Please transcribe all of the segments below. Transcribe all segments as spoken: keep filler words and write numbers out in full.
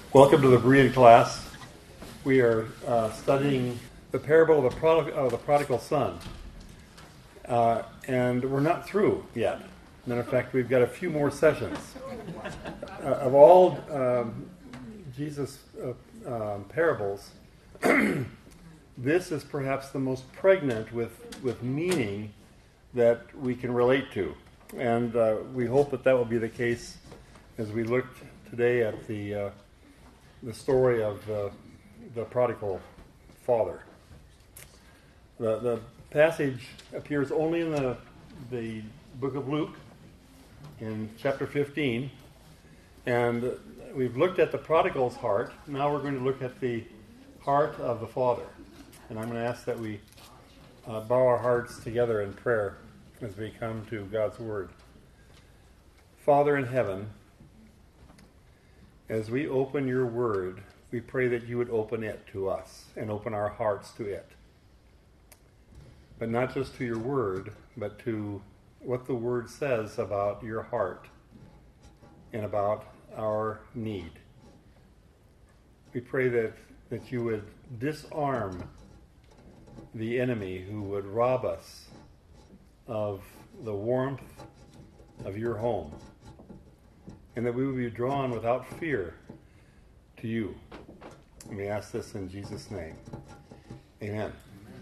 Welcome to the Berean class. We are uh, studying the parable of the, prod- of the prodigal son. Uh, and we're not through yet. Matter of fact, we've got a few more sessions. Uh, of all um, Jesus' uh, um, parables, this is perhaps the most pregnant with, with meaning that we can relate to. And uh, we hope that that will be the case as we look today at the uh, the story of uh, the prodigal father. The, the passage appears only in the, the book of Luke in chapter fifteen. And we've looked at the prodigal's heart. Now we're going to look at the heart of the father. And I'm going to ask that we uh, bow our hearts together in prayer as we come to God's Word. Father in heaven, as we open your Word, we pray that you would open it to us and open our hearts to it. But not just to your Word, but to what the Word says about your heart and about our need. We pray that, that you would disarm the enemy who would rob us of the warmth of your home, and that we would be drawn without fear to you. And we ask this in Jesus' name. Amen.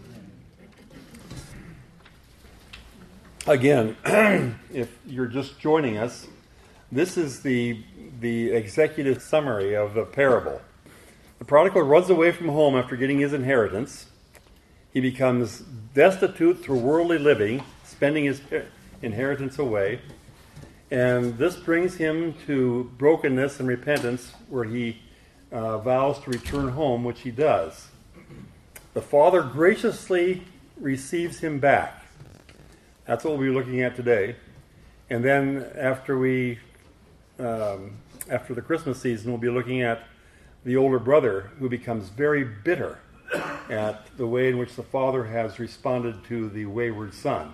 Again, if you're just joining us, this is the, the executive summary of the parable. The prodigal runs away from home after getting his inheritance. He becomes destitute through worldly living, spending his inheritance away. And this brings him to brokenness and repentance, where he uh, vows to return home, which he does. The father graciously receives him back. That's what we'll be looking at today. And then after we, um, after the Christmas season, we'll be looking at the older brother, who becomes very bitter at the way in which the father has responded to the wayward son.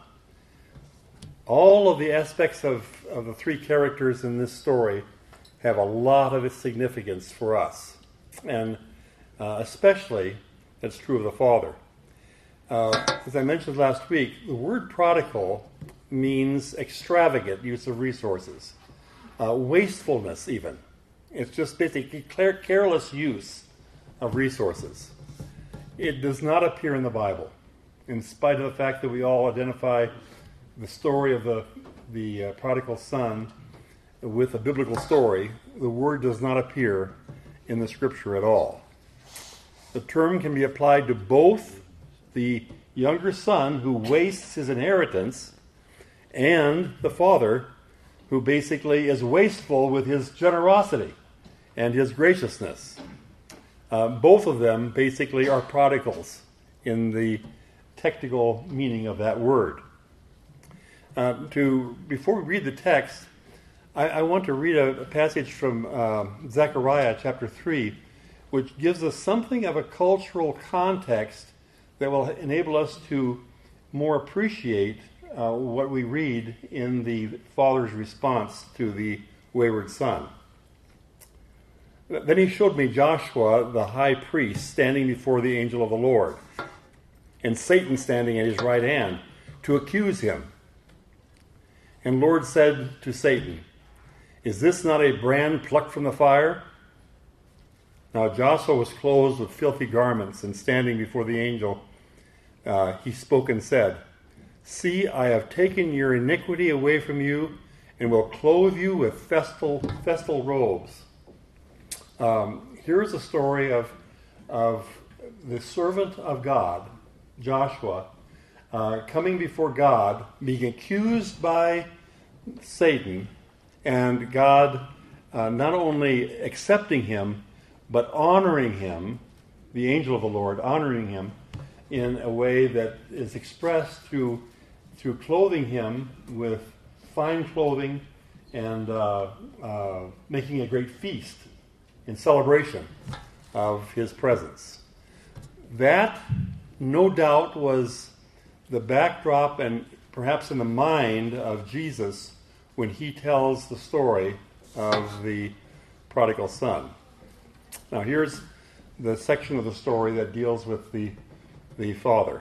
All of the aspects of, of the three characters in this story have a lot of significance for us. And uh, especially, that's true of the father. Uh, as I mentioned last week, the word prodigal means extravagant use of resources. Uh, wastefulness, even. It's just basically careless use of resources. It does not appear in the Bible, in spite of the fact that we all identify the story of the, the uh, prodigal son with a biblical story. The word does not appear in the scripture at all. The term can be applied to both the younger son who wastes his inheritance and the father who basically is wasteful with his generosity and his graciousness. Uh, both of them basically are prodigals in the technical meaning of that word. Uh, to before we read the text, I, I want to read a, a passage from uh, Zechariah chapter three, which gives us something of a cultural context that will enable us to more appreciate uh, what we read in the father's response to the wayward son. Then he showed me Joshua, the high priest, standing before the angel of the Lord, and Satan standing at his right hand to accuse him. And the Lord said to Satan, "Is this not a brand plucked from the fire?" Now Joshua was clothed with filthy garments, and standing before the angel, uh, he spoke and said, "See, I have taken your iniquity away from you, and will clothe you with festal, festal robes." Um, here's a story of, of the servant of God, Joshua, uh, coming before God, being accused by Satan, and God uh, not only accepting him, but honoring him, the angel of the Lord, honoring him in a way that is expressed through, through clothing him with fine clothing and uh, uh, making a great feast in celebration of his presence. That, no doubt, was the backdrop and perhaps in the mind of Jesus when he tells the story of the prodigal son. Now here's the section of the story that deals with the, the father.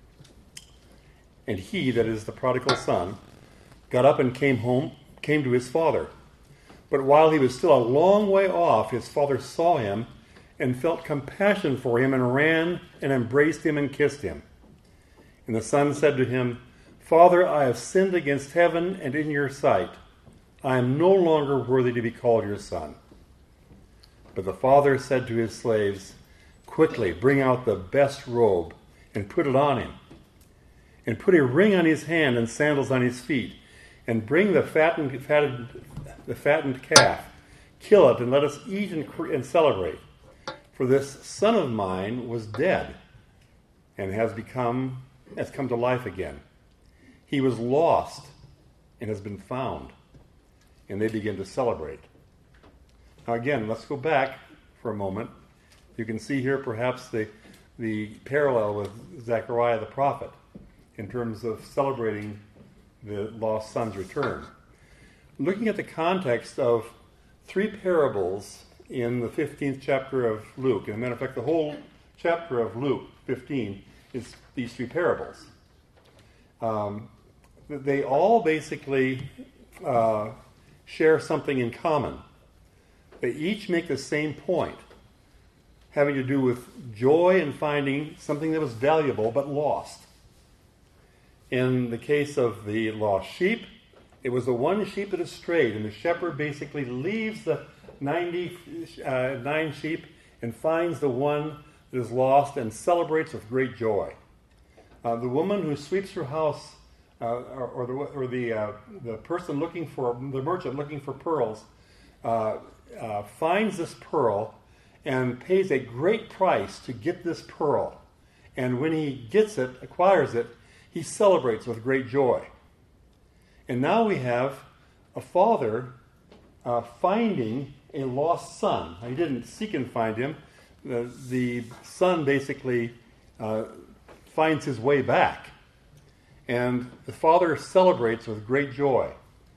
And he, that is the prodigal son, got up and came home, came to his father. But while he was still a long way off, his father saw him and felt compassion for him and ran and embraced him and kissed him. And the son said to him, Father, I have sinned against heaven and in your sight. I am no longer worthy to be called your son. But the father said to his slaves, Quickly, bring out the best robe and put it on him. And put a ring on his hand and sandals on his feet. And bring the fattened, fattened, the fattened calf. Kill it and let us eat and, and celebrate. For this son of mine was dead and has become has come to life again. He was lost and has been found. And they begin to celebrate. Now again, let's go back for a moment. You can see here perhaps the, the parallel with Zechariah the prophet in terms of celebrating the lost son's return. Looking at the context of three parables in the fifteenth chapter of Luke, and as a matter of fact, the whole chapter of Luke fifteen is these three parables. Um, they all basically uh, share something in common. They each make the same point, having to do with joy in finding something that was valuable but lost. In the case of the lost sheep, it was the one sheep that has strayed, and the shepherd basically leaves the ninety-nine sheep and finds the one that is lost and celebrates with great joy. Uh, the woman who sweeps her house, uh, or, or the, or the, uh, the person looking for, the merchant looking for pearls, uh, uh, finds this pearl and pays a great price to get this pearl. And when he gets it, acquires it, he celebrates with great joy. And now we have a father uh, finding a lost son. He didn't seek and find him. The, the son basically uh, finds his way back. And the father celebrates with great joy.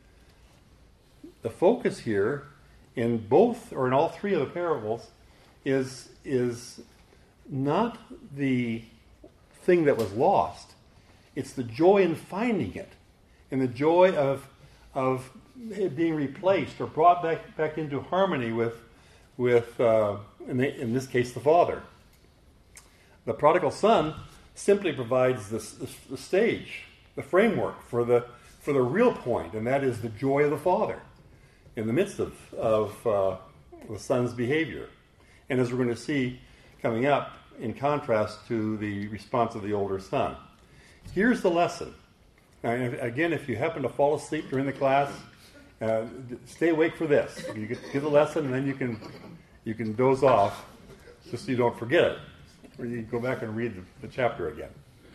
The focus here in both, or in all three of the parables, is, is not the thing that was lost. It's the joy in finding it, and the joy of of it being replaced or brought back back into harmony with with uh, in, the, in this case the father. The prodigal son simply provides this, this, the stage, the framework for the for the real point, and that is the joy of the father in the midst of of uh, the son's behavior. And as we're going to see coming up, in contrast to the response of the older son. Here's the lesson. Now, again, if you happen to fall asleep during the class, uh, stay awake for this. You get, get the lesson, and then you can you can doze off, just so you don't forget it, or you can go back and read the, the chapter again.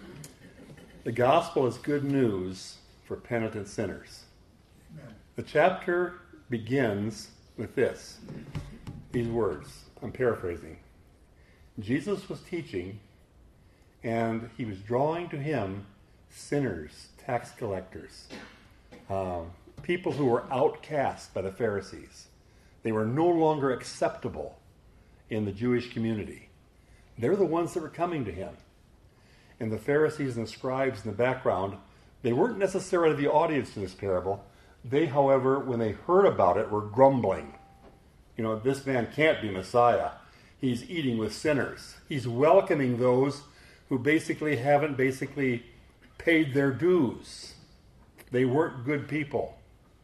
The gospel is good news for penitent sinners. Amen. The chapter begins with this, these words. I'm paraphrasing. Jesus was teaching, and he was drawing to him sinners, tax collectors, um, people who were outcast by the Pharisees. They were no longer acceptable in the Jewish community. They're the ones that were coming to him. And the Pharisees and scribes in the background, they weren't necessarily the audience to this parable. They, however, when they heard about it, were grumbling. You know, this man can't be Messiah. He's eating with sinners. He's welcoming those who basically haven't basically paid their dues. They weren't good people.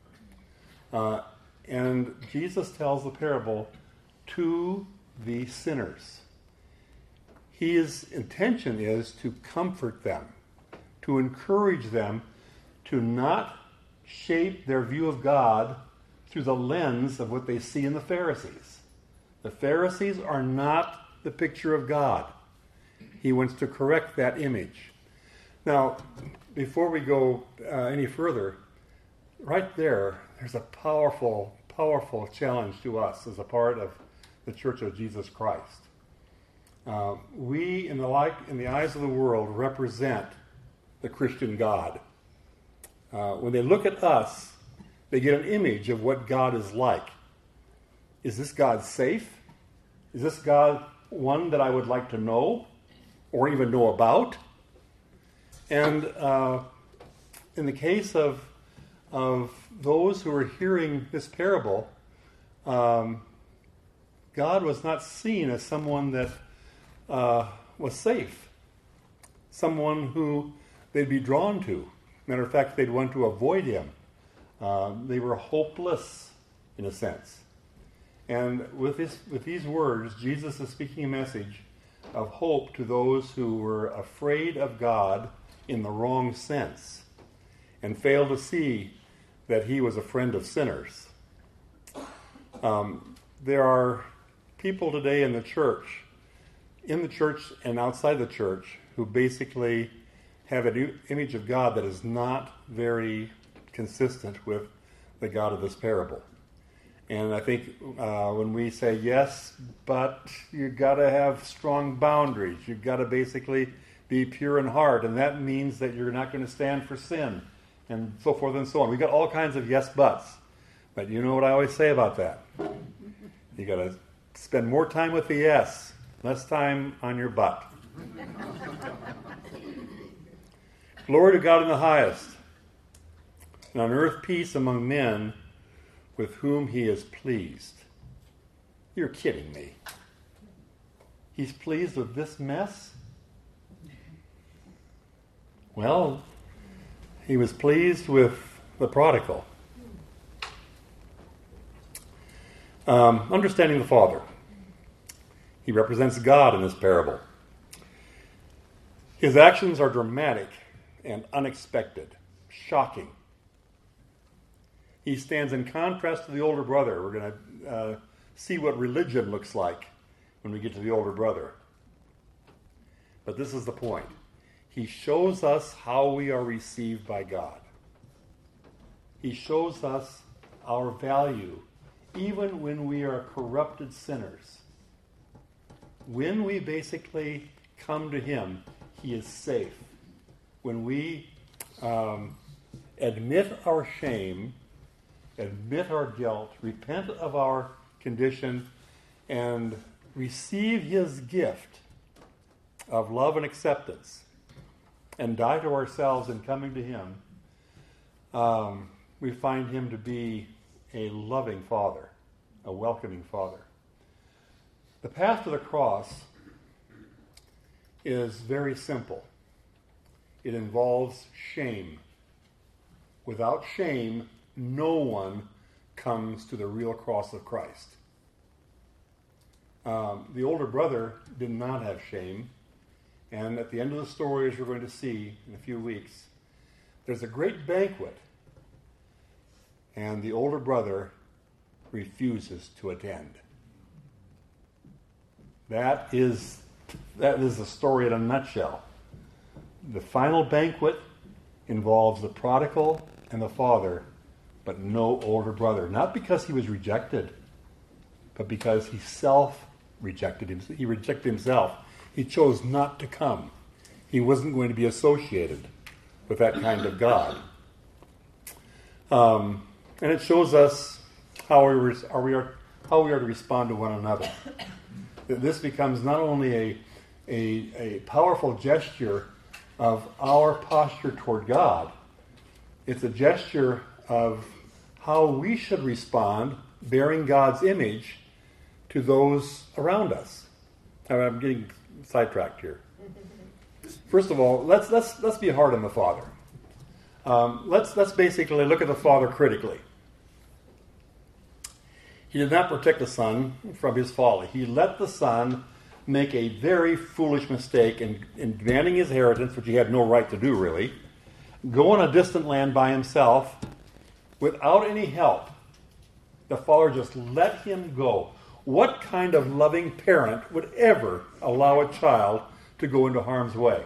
Uh, and Jesus tells the parable to the sinners. His intention is to comfort them, to encourage them to not shape their view of God through the lens of what they see in the Pharisees. The Pharisees are not the picture of God. He wants to correct that image. Now, before we go uh, any further, right there, there's a powerful, powerful challenge to us as a part of the Church of Jesus Christ. Uh, we, in the, like, in the eyes of the world, represent the Christian God. Uh, when they look at us, they get an image of what God is like. Is this God safe? Is this God one that I would like to know or even know about? And uh, in the case of, of those who were hearing this parable, um, God was not seen as someone that uh, was safe, someone who they'd be drawn to. Matter of fact, they'd want to avoid him. Uh, they were hopeless, in a sense. And with this, with these words, Jesus is speaking a message of hope to those who were afraid of God in the wrong sense and failed to see that he was a friend of sinners. Um, there are people today in the church, in the church and outside the church, who basically have an image of God that is not very consistent with the God of this parable. And I think uh, when we say, yes, but you've got to have strong boundaries. You've got to basically be pure in heart, and that means that you're not going to stand for sin, and so forth and so on. We've got all kinds of yes buts. But you know what I always say about that? You got to spend more time with the yes, less time on your butt. Glory to God in the highest, and on earth peace among men with whom he is pleased. You're kidding me. He's pleased with this mess? Well, he was pleased with the prodigal. Um, understanding the Father. He represents God in this parable. His actions are dramatic and unexpected, shocking. He stands in contrast to the older brother. We're going to uh, see what religion looks like when we get to the older brother. But this is the point. He shows us how we are received by God. He shows us our value, even when we are corrupted sinners. When we basically come to him, he is safe. When we um, admit our shame, admit our guilt, repent of our condition, and receive his gift of love and acceptance, and die to ourselves in coming to him, um, we find him to be a loving Father, a welcoming Father. The path to the cross is very simple. It involves shame. Without shame, no one comes to the real cross of Christ. Um, the older brother did not have shame. And at the end of the story, as we're going to see in a few weeks, there's a great banquet. And the older brother refuses to attend. That is, that is the story in a nutshell. The final banquet involves the prodigal and the father, but no older brother. Not because he was rejected, but because he self-rejected him. He rejected himself. He chose not to come. He wasn't going to be associated with that kind of God. Um, and it shows us how we, re- are we are how we are to respond to one another. That this becomes not only a, a, a powerful gesture of our posture toward God, it's a gesture of how we should respond, bearing God's image, to those around us. I'm getting sidetracked here. First of all, let's let's let's be hard on the Father. Um, let's let's basically look at the Father critically. He did not protect the Son from his folly. He let the Son make a very foolish mistake in, in demanding his inheritance, which he had no right to do, really, go on a distant land by himself without any help. The Father just let him go. What kind of loving parent would ever allow a child to go into harm's way?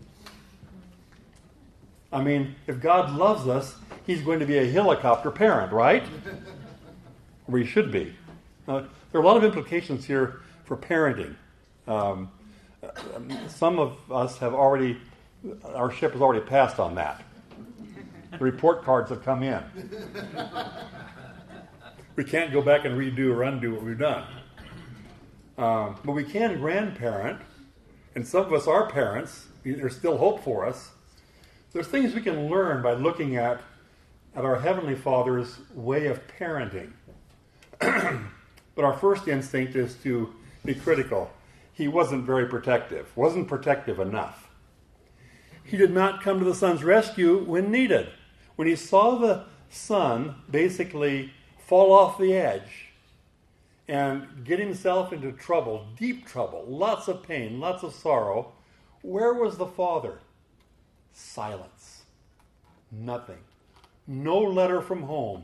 I mean, if God loves us, he's going to be a helicopter parent, right? Or he should be. Uh, there are a lot of implications here for parenting. Um, some of us have already, our ship has already passed on that. The report cards have come in. We can't go back and redo or undo what we've done. Um, but we can grandparent, and some of us are parents. There's still hope for us. There's things we can learn by looking at, at our Heavenly Father's way of parenting. But our first instinct is to be critical. He wasn't very protective, wasn't protective enough. He did not come to the son's rescue when needed. When he saw the son basically fall off the edge and get himself into trouble, deep trouble, lots of pain, lots of sorrow, where was the father? Silence. Nothing. No letter from home.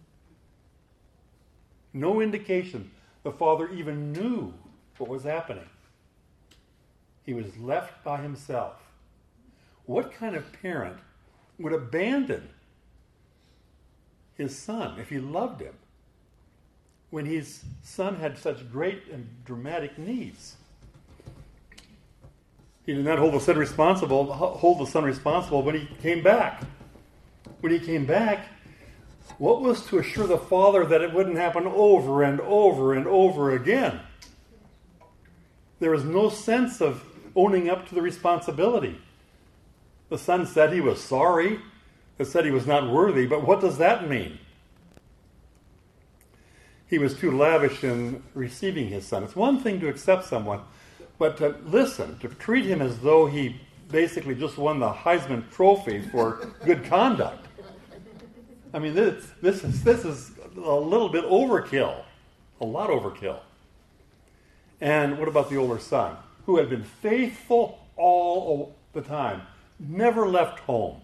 No indication the father even knew what was happening. He was left by himself. What kind of parent would abandon his son if he loved him when his son had such great and dramatic needs? He did not hold the son responsible, hold the son responsible when he came back. When he came back, what was to assure the father that it wouldn't happen over and over and over again? There was no sense of owning up to the responsibility. The son said he was sorry. He said he was not worthy, but what does that mean? He was too lavish in receiving his son. It's one thing to accept someone, but to listen, to treat him as though he basically just won the Heisman Trophy for good conduct. I mean, this, this is this is a little bit overkill, a lot overkill. And what about the older son, who had been faithful all the time, never left home,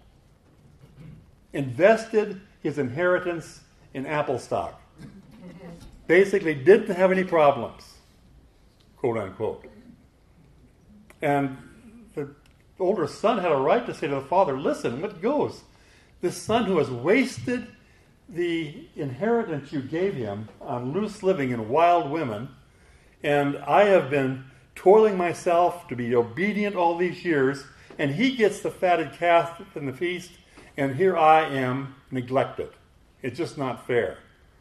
invested his inheritance in Apple stock, basically didn't have any problems, quote unquote. And the older son had a right to say to the father, listen, what goes? This son who has wasted the inheritance you gave him on loose living and wild women, and I have been toiling myself to be obedient all these years, and he gets the fatted calf in the feast, and here I am neglected. It's just not fair.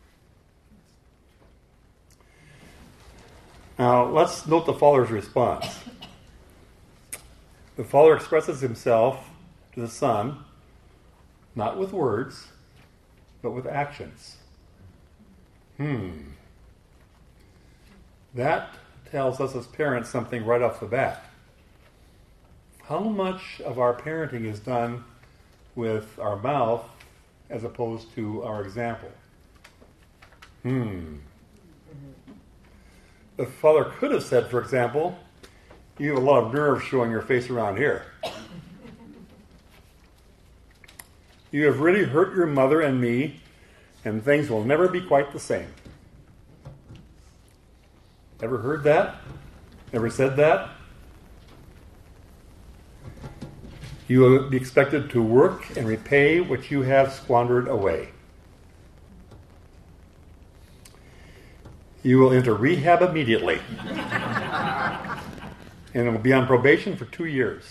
Now, let's note the father's response. The father expresses himself to the son, not with words, but with actions. Hmm. That tells us as parents something right off the bat. How much of our parenting is done with our mouth as opposed to our example? Hmm. The father could have said, for example, you have a lot of nerve showing your face around here. You have really hurt your mother and me, and things will never be quite the same. Ever heard that? Ever said that? You will be expected to work and repay what you have squandered away. You will enter rehab immediately. And it will be on probation for two years.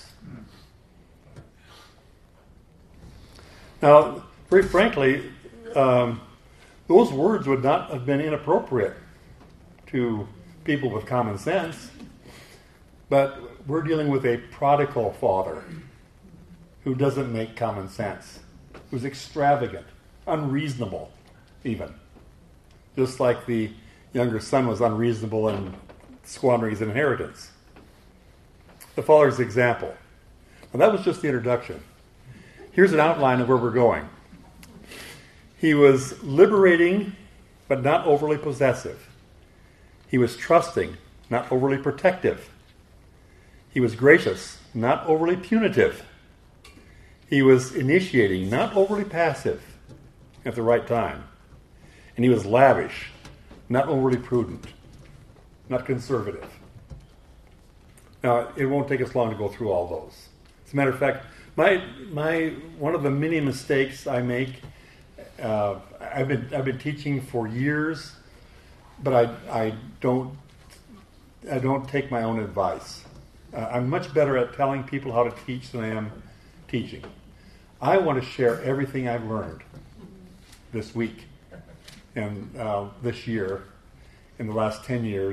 Now, very frankly, um, those words would not have been inappropriate to people with common sense. But we're dealing with a prodigal father who doesn't make common sense, who's extravagant, unreasonable even. Just like the younger son was unreasonable in squandering his inheritance. The father's example. Now that was just the introduction. Here's an outline of where we're going. He was liberating, but not overly possessive. He was trusting, not overly protective. He was gracious, not overly punitive. He was initiating, not overly passive at the right time. And he was lavish, not overly prudent, not conservative. Now, it won't take us long to go through all those. As a matter of fact, my my one of the many mistakes I make, uh, I've been I've been teaching for years, but I I don't I don't take my own advice. Uh, I'm much better at telling people how to teach than I am teaching. I want to share everything I've learned this week and uh, this year, in the last ten years,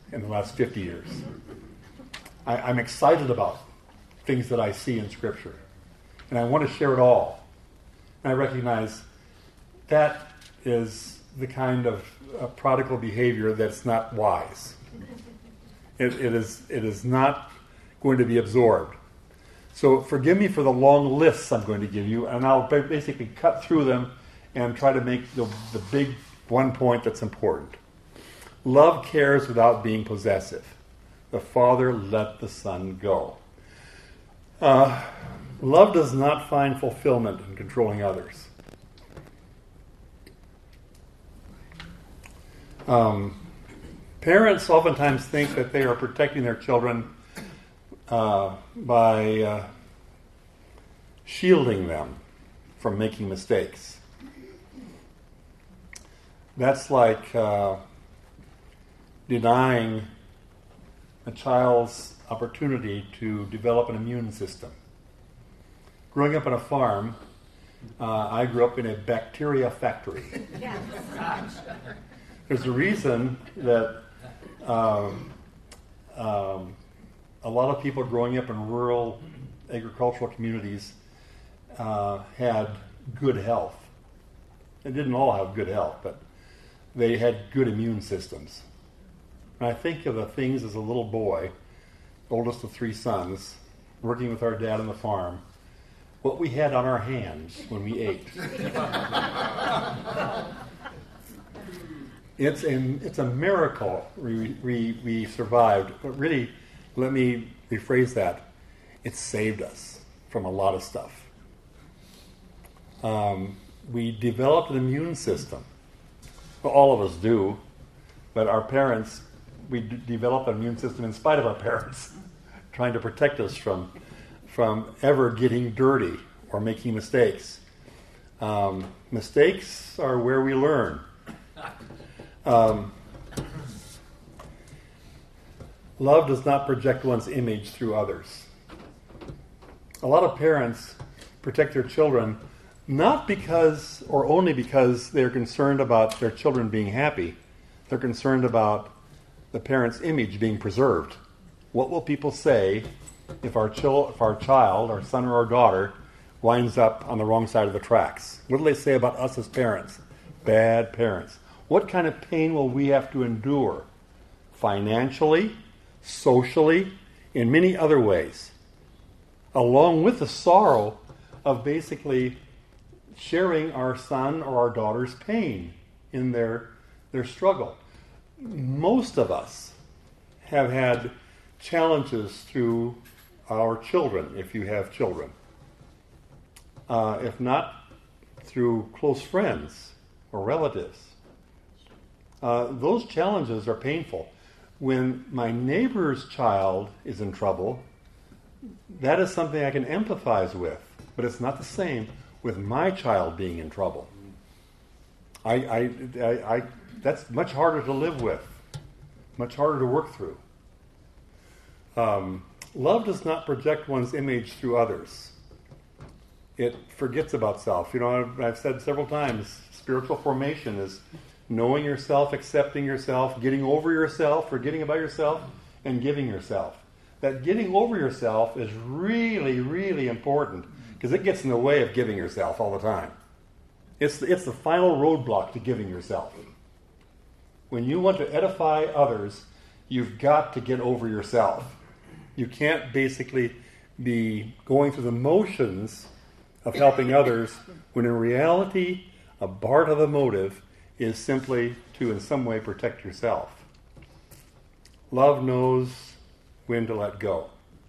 in the last fifty years. I, I'm excited about things that I see in Scripture, and I want to share it all. And I recognize that is the kind of uh, prodigal behavior that's not wise. It, it is it is not going to be absorbed. So forgive me for the long lists I'm going to give you, and I'll basically cut through them and try to make the, the big one point that's important. Love cares without being possessive. The Father let the Son go. Uh, love does not find fulfillment in controlling others. Um, parents oftentimes think that they are protecting their children uh, by uh, shielding them from making mistakes. That's like uh, denying a child's opportunity to develop an immune system. Growing up on a farm, uh, I grew up in a bacteria factory. There's a reason that um, um, a lot of people growing up in rural agricultural communities uh, had good health. They didn't all have good health, but they had good immune systems. And I think of the things as a little boy, oldest of three sons, working with our dad on the farm, what we had on our hands when we ate. It's a, it's a miracle we, we, we survived. But really, let me rephrase that. It saved us from a lot of stuff. Um, we developed an immune system. Well, all of us do. But our parents, we d- developed an immune system in spite of our parents, trying to protect us from, from ever getting dirty or making mistakes. Um, mistakes are where we learn. Um, love does not project one's image through others. A lot of parents protect their children not because or only because they're concerned about their children being happy. They're concerned about the parent's image being preserved. What will people say if our, chil- if our child, our son or our daughter, winds up on the wrong side of the tracks? What do they say about us as parents? Bad parents. What kind of pain will we have to endure? Financially, socially, in many other ways. Along with the sorrow of basically sharing our son or our daughter's pain in their, their struggle. Most of us have had challenges through our children, if you have children. Uh, if not through close friends or relatives. Uh, those challenges are painful. When my neighbor's child is in trouble, that is something I can empathize with, but it's not the same with my child being in trouble. I, I, I, I, that's much harder to live with, much harder to work through. Um, love does not project one's image through others. It forgets about self. You know, I've, I've said several times, spiritual formation is knowing yourself, accepting yourself, getting over yourself, forgetting about yourself, and giving yourself. That getting over yourself is really, really important because it gets in the way of giving yourself all the time. It's, it's the final roadblock to giving yourself. When you want to edify others, you've got to get over yourself. You can't basically be going through the motions of helping others when in reality, a part of the motive is simply to in some way protect yourself. Love knows when to let go.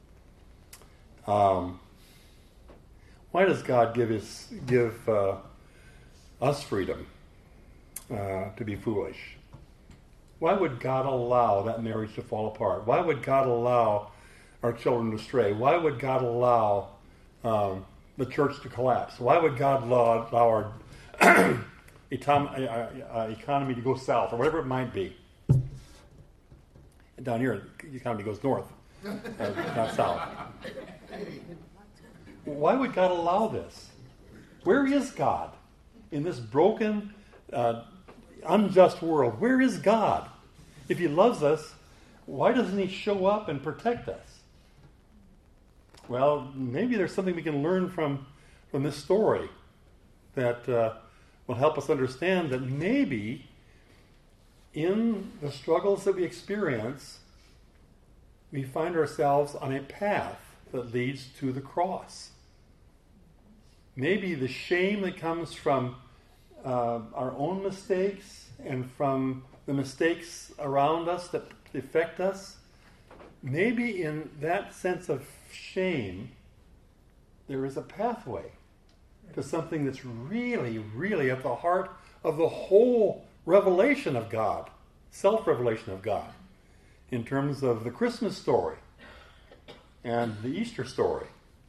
Um, why does God give us, give uh, us freedom uh, to be foolish? Why would God allow that marriage to fall apart? Why would God allow our children to stray? Why would God allow um, the church to collapse? Why would God allow, allow our economy to go south, or whatever it might be? Down here, the economy goes north, uh, not south. Why would God allow this? Where is God in this broken, uh, unjust world? Where is God? If He loves us, why doesn't he show up and protect us? Well, maybe there's something we can learn from, from this story that uh, will help us understand that maybe in the struggles that we experience, we find ourselves on a path that leads to the cross. Maybe the shame that comes from uh, our own mistakes and from the mistakes around us that affect us, maybe in that sense of shame, there is a pathway to something that's really, really at the heart of the whole revelation of God, self-revelation of God, in terms of the Christmas story and the Easter story.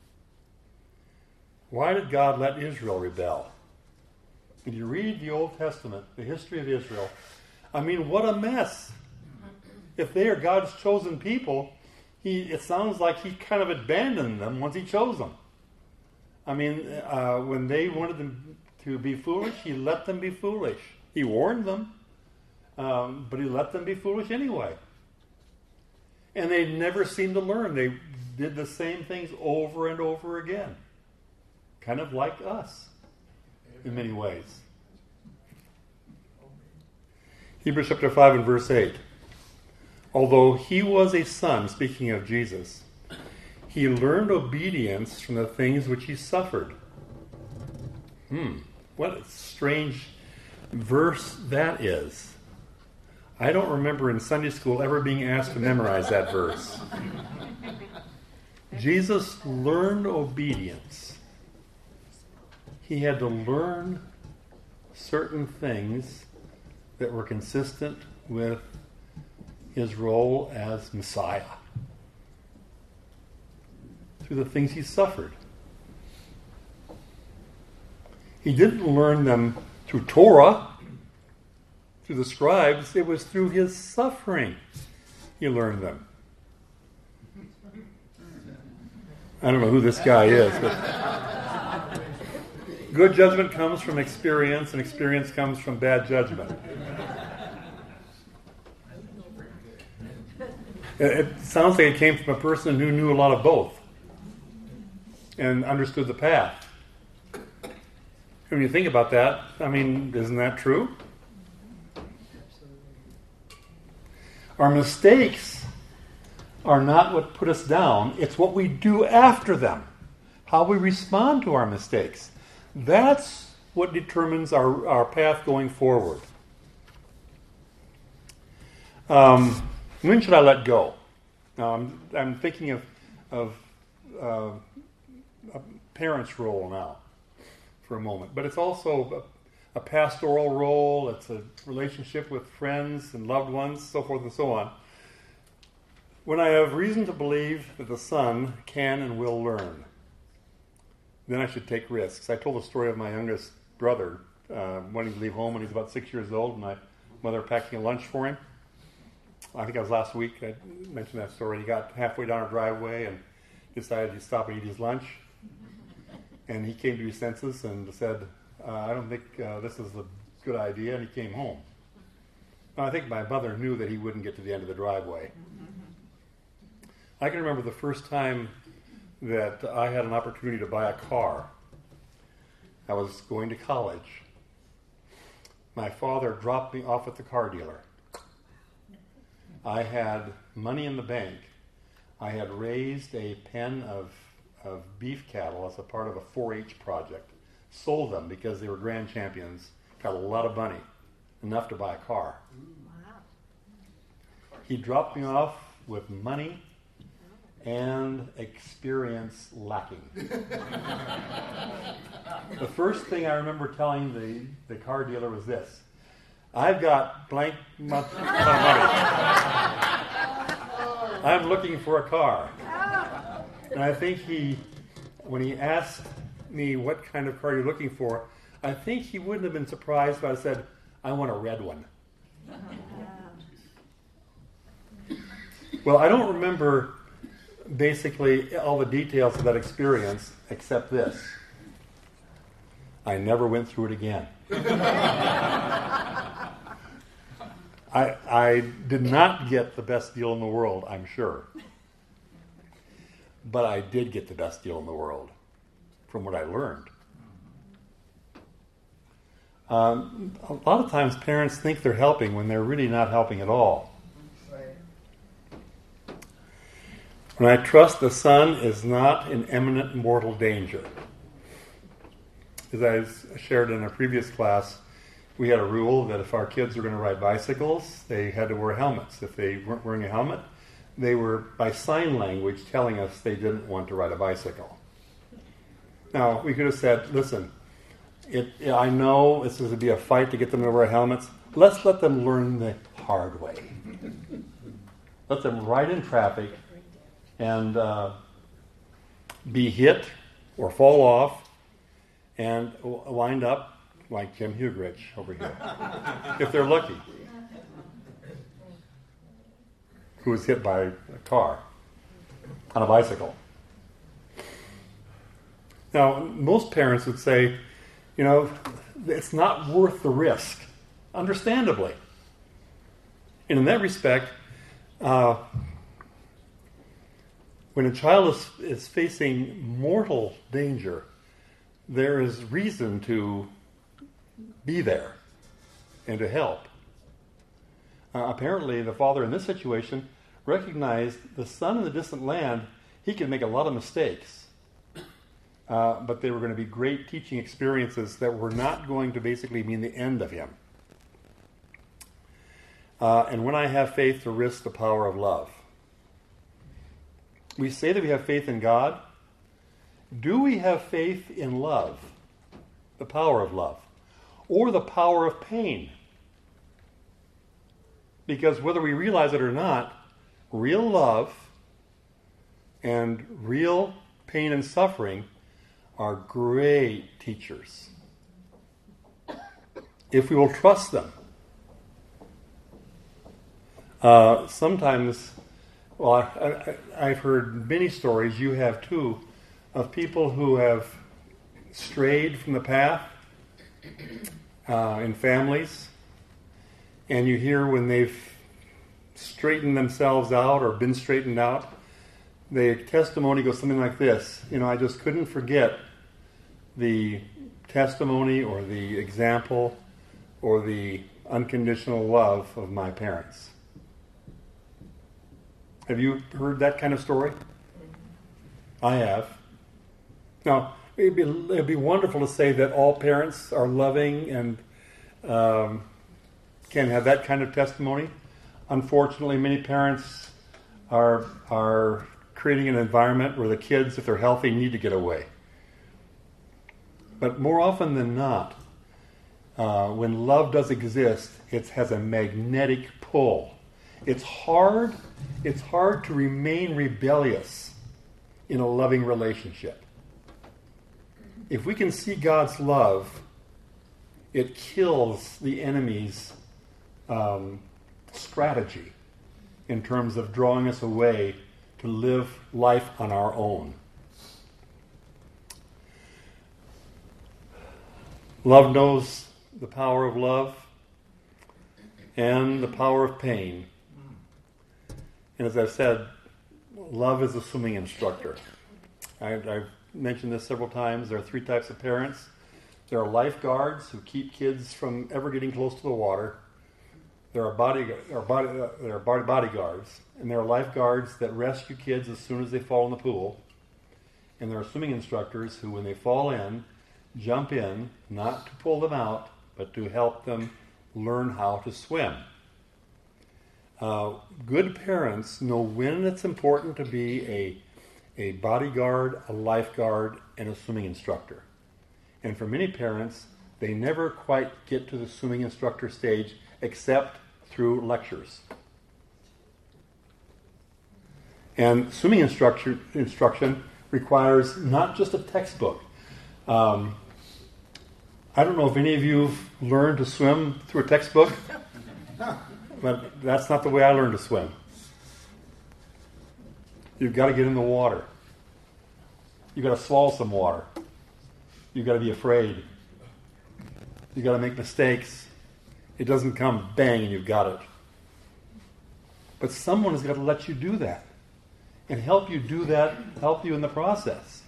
Why did God let Israel rebel? If you read the Old Testament, the history of Israel, I mean, what a mess. If they are God's chosen people, he, it sounds like he kind of abandoned them once he chose them. I mean, uh, when they wanted them to be foolish, he let them be foolish. He warned them, um, but he let them be foolish anyway. And they never seemed to learn. They did the same things over and over again. Kind of like us, in many ways. Hebrews chapter five and verse eight. Although he was a son, speaking of Jesus, he learned obedience from the things which he suffered. Hmm, what a strange verse that is. I don't remember in Sunday school ever being asked to memorize that verse. Jesus learned obedience. He had to learn certain things that were consistent with his role as Messiah through the things he suffered. He didn't learn them through Torah, through the scribes. It was through his suffering he learned them. I don't know who this guy is, but good judgment comes from experience, and experience comes from bad judgment. It sounds like it came from a person who knew a lot of both and understood the path. When you think about that, I mean, isn't that true? Our mistakes are not what put us down. It's what we do after them, how we respond to our mistakes. That's what determines our, our path going forward. Um, when should I let go? Now, I'm, I'm thinking of, of uh, a parent's role now for a moment. But it's also a, a pastoral role. It's a relationship with friends and loved ones, so forth and so on. When I have reason to believe that the son can and will learn, then I should take risks. I told the story of my youngest brother uh, wanting to leave home when he was about six years old, and my mother packing a lunch for him. I think it was last week I mentioned that story. He got halfway down our driveway and decided to stop and eat his lunch. And he came to his senses and said, uh, I don't think uh, this is a good idea, and he came home. Now, I think my mother knew that he wouldn't get to the end of the driveway. I can remember the first time that I had an opportunity to buy a car. I was going to college. My father dropped me off at the car dealer. I had money in the bank. I had raised a pen of, of beef cattle as a part of a four H project. Sold them because they were grand champions. Got a lot of money, enough to buy a car. Wow. He dropped me off with money and experience lacking. The first thing I remember telling the, the car dealer was this: I've got blank money. I'm looking for a car. And I think he, when he asked me what kind of car you're looking for, I think he wouldn't have been surprised if I said, I want a red one. Well, I don't remember basically all the details of that experience except this: I never went through it again. I, I did not get the best deal in the world, I'm sure. But I did get the best deal in the world from what I learned. Um, a lot of times parents think they're helping when they're really not helping at all. Right. When I trust the son is not in imminent mortal danger. As I shared in a previous class, we had a rule that if our kids were going to ride bicycles, they had to wear helmets. If they weren't wearing a helmet, they were, by sign language, telling us they didn't want to ride a bicycle. Now, we could have said, listen, it, I know it's going to be a fight to get them to wear helmets. Let's let them learn the hard way. Let them ride in traffic and uh, be hit or fall off and wind up like Jim Hugrich over here, if they're lucky, who was hit by a car on a bicycle. Now, most parents would say, you know, it's not worth the risk, understandably. And in that respect, uh, when a child is, is facing mortal danger, there is reason to be there and to help. Uh, apparently, the father in this situation recognized the son in the distant land, he could make a lot of mistakes. Uh, but they were going to be great teaching experiences that were not going to basically mean the end of him. Uh, and when I have faith to risk the power of love. We say that we have faith in God. Do we have faith in love? The power of love. Or the power of pain? Because whether we realize it or not, real love and real pain and suffering are great teachers. If we will trust them. Uh, sometimes, well, I, I, I've heard many stories, you have too, of people who have strayed from the path uh, in families, and you hear when they've straightened themselves out or been straightened out, the testimony goes something like this. You know, I just couldn't forget the testimony or the example or the unconditional love of my parents. Have you heard that kind of story? I have. Now, it'd be, it'd be wonderful to say that all parents are loving and um, can have that kind of testimony. Unfortunately, many parents are are creating an environment where the kids, if they're healthy, need to get away. But more often than not, uh, when love does exist, it has a magnetic pull. It's hard, it's hard to remain rebellious in a loving relationship. If we can see God's love, it kills the enemy's um, strategy in terms of drawing us away to live life on our own. Love knows the power of love and the power of pain. And as I've said, love is a swimming instructor. I, I've mentioned this several times. There are three types of parents. There are lifeguards who keep kids from ever getting close to the water. There are body, or body, uh, there are body bodyguards, and there are lifeguards that rescue kids as soon as they fall in the pool. And there are swimming instructors who, when they fall in, jump in, not to pull them out, but to help them learn how to swim. Uh, good parents know when it's important to be a, a bodyguard, a lifeguard, and a swimming instructor. And for many parents, they never quite get to the swimming instructor stage except through lectures. And swimming instruction, instruction requires not just a textbook. Um, I don't know if any of you have learned to swim through a textbook, but that's not the way I learned to swim. You've got to get in the water. You've got to swallow some water. You've got to be afraid. You've got to make mistakes. It doesn't come bang and you've got it. But someone has got to let you do that and help you do that, help you in the process.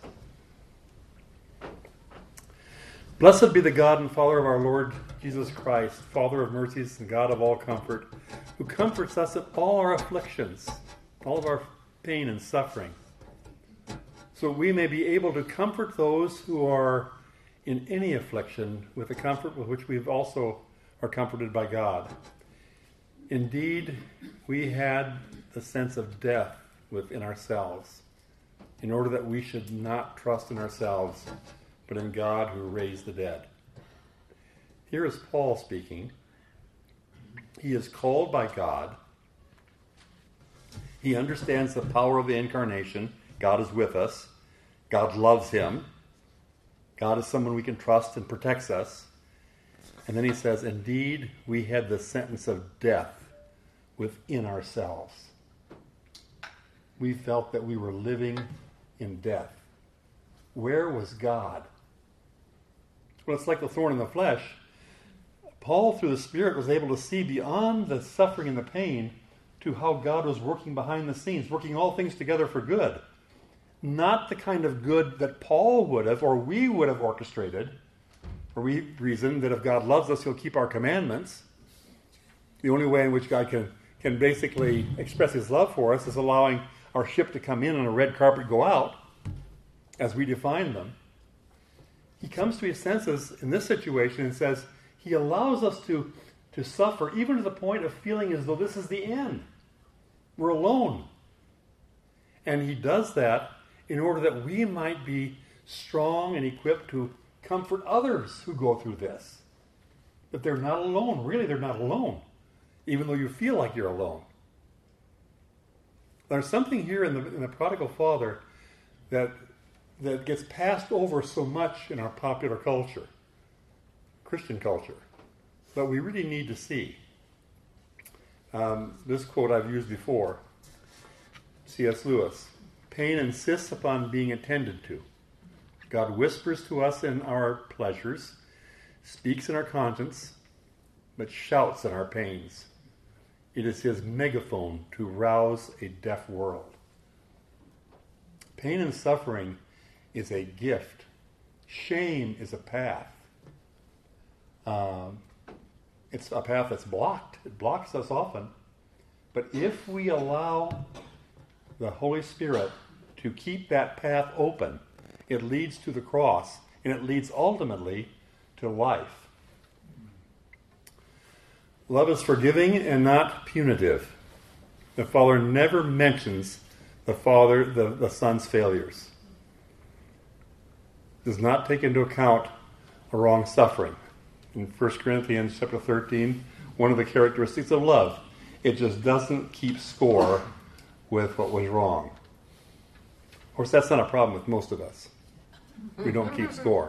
Blessed be the God and Father of our Lord Jesus Christ, Father of mercies and God of all comfort, who comforts us in all our afflictions, all of our pain and suffering, so we may be able to comfort those who are in any affliction with the comfort with which we also are comforted by God. Indeed, we had a sense of death within ourselves, in order that we should not trust in ourselves, but in God who raised the dead. Here is Paul speaking. He is called by God. He understands the power of the incarnation. God is with us. God loves him. God is someone we can trust and protects us. And then he says, indeed, we had the sentence of death within ourselves. We felt that we were living in death. Where was God? Well, it's like the thorn in the flesh. Paul, through the Spirit, was able to see beyond the suffering and the pain to how God was working behind the scenes, working all things together for good. Not the kind of good that Paul would have, or we would have orchestrated, or we reasoned that if God loves us, he'll keep our commandments. The only way in which God can, can basically express his love for us is allowing our ship to come in and a red carpet go out, as we define them. He comes to his senses in this situation and says he allows us to, to suffer, even to the point of feeling as though this is the end. We're alone. And he does that in order that we might be strong and equipped to comfort others who go through this. That they're not alone. Really, they're not alone, even though you feel like you're alone. There's something here in the, in the prodigal father that that gets passed over so much in our popular culture, Christian culture, but we really need to see. Um, this quote I've used before, C S Lewis, pain insists upon being attended to. God whispers to us in our pleasures, speaks in our conscience, but shouts in our pains. It is his megaphone to rouse a deaf world. Pain and suffering is a gift. Shame is a path. Um, it's a path that's blocked. It blocks us often. But if we allow the Holy Spirit to keep that path open, it leads to the cross, and it leads ultimately to life. Love is forgiving and not punitive. The Father never mentions the Father, the, the Son's failures. Does not take into account a wrong suffering. In First Corinthians chapter thirteen, one of the characteristics of love, it just doesn't keep score with what was wrong. Of course, that's not a problem with most of us. We don't keep score.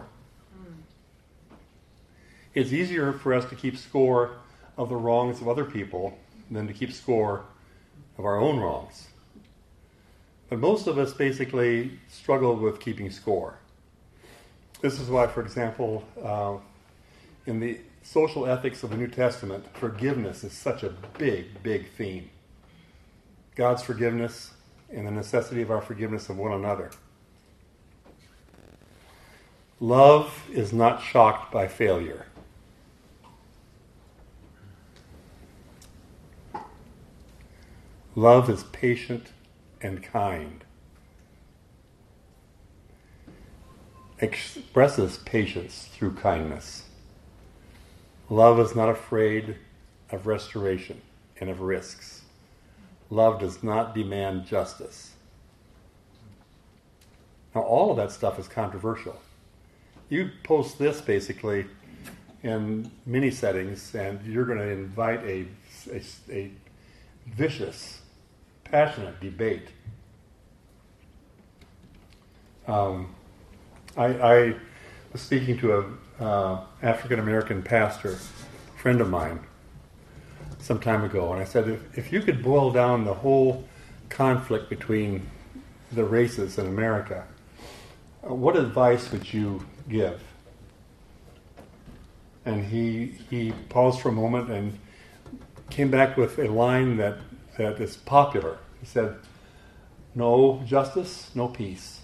It's easier for us to keep score of the wrongs of other people than to keep score of our own wrongs. But most of us basically struggle with keeping score. This is why, for example, uh, in the social ethics of the New Testament, forgiveness is such a big, big theme. God's forgiveness and the necessity of our forgiveness of one another. Love is not shocked by failure. Love is patient and kind. Expresses patience through kindness. Love is not afraid of restoration and of risks. Love does not demand justice. Now, all of that stuff is controversial. You post this basically in many settings, and you're going to invite a, a, a vicious, passionate debate. Um, I, I was speaking to a uh, African American pastor, friend of mine, some time ago, and I said, if, if you could boil down the whole conflict between the races in America, uh, what advice would you give? And he he paused for a moment and came back with a line that that is popular. He said, no justice, no peace.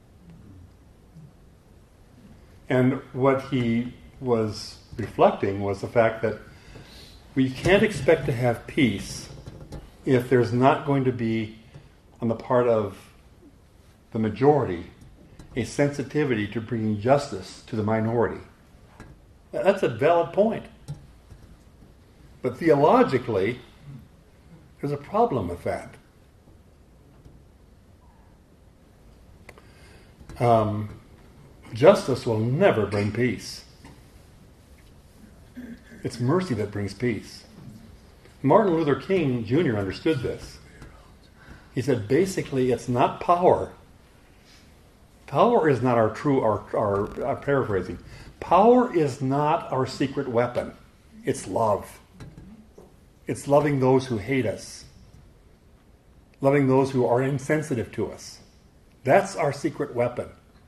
And what he was reflecting was the fact that we can't expect to have peace if there's not going to be, on the part of the majority, a sensitivity to bringing justice to the minority. That's a valid point. But theologically, there's a problem with that. Um, justice will never bring peace. It's mercy that brings peace. Martin Luther King Junior understood this. He said, basically, it's not power. Power is not our true, our, our, our paraphrasing. Power is not our secret weapon. It's love. It's loving those who hate us. Loving those who are insensitive to us. That's our secret weapon.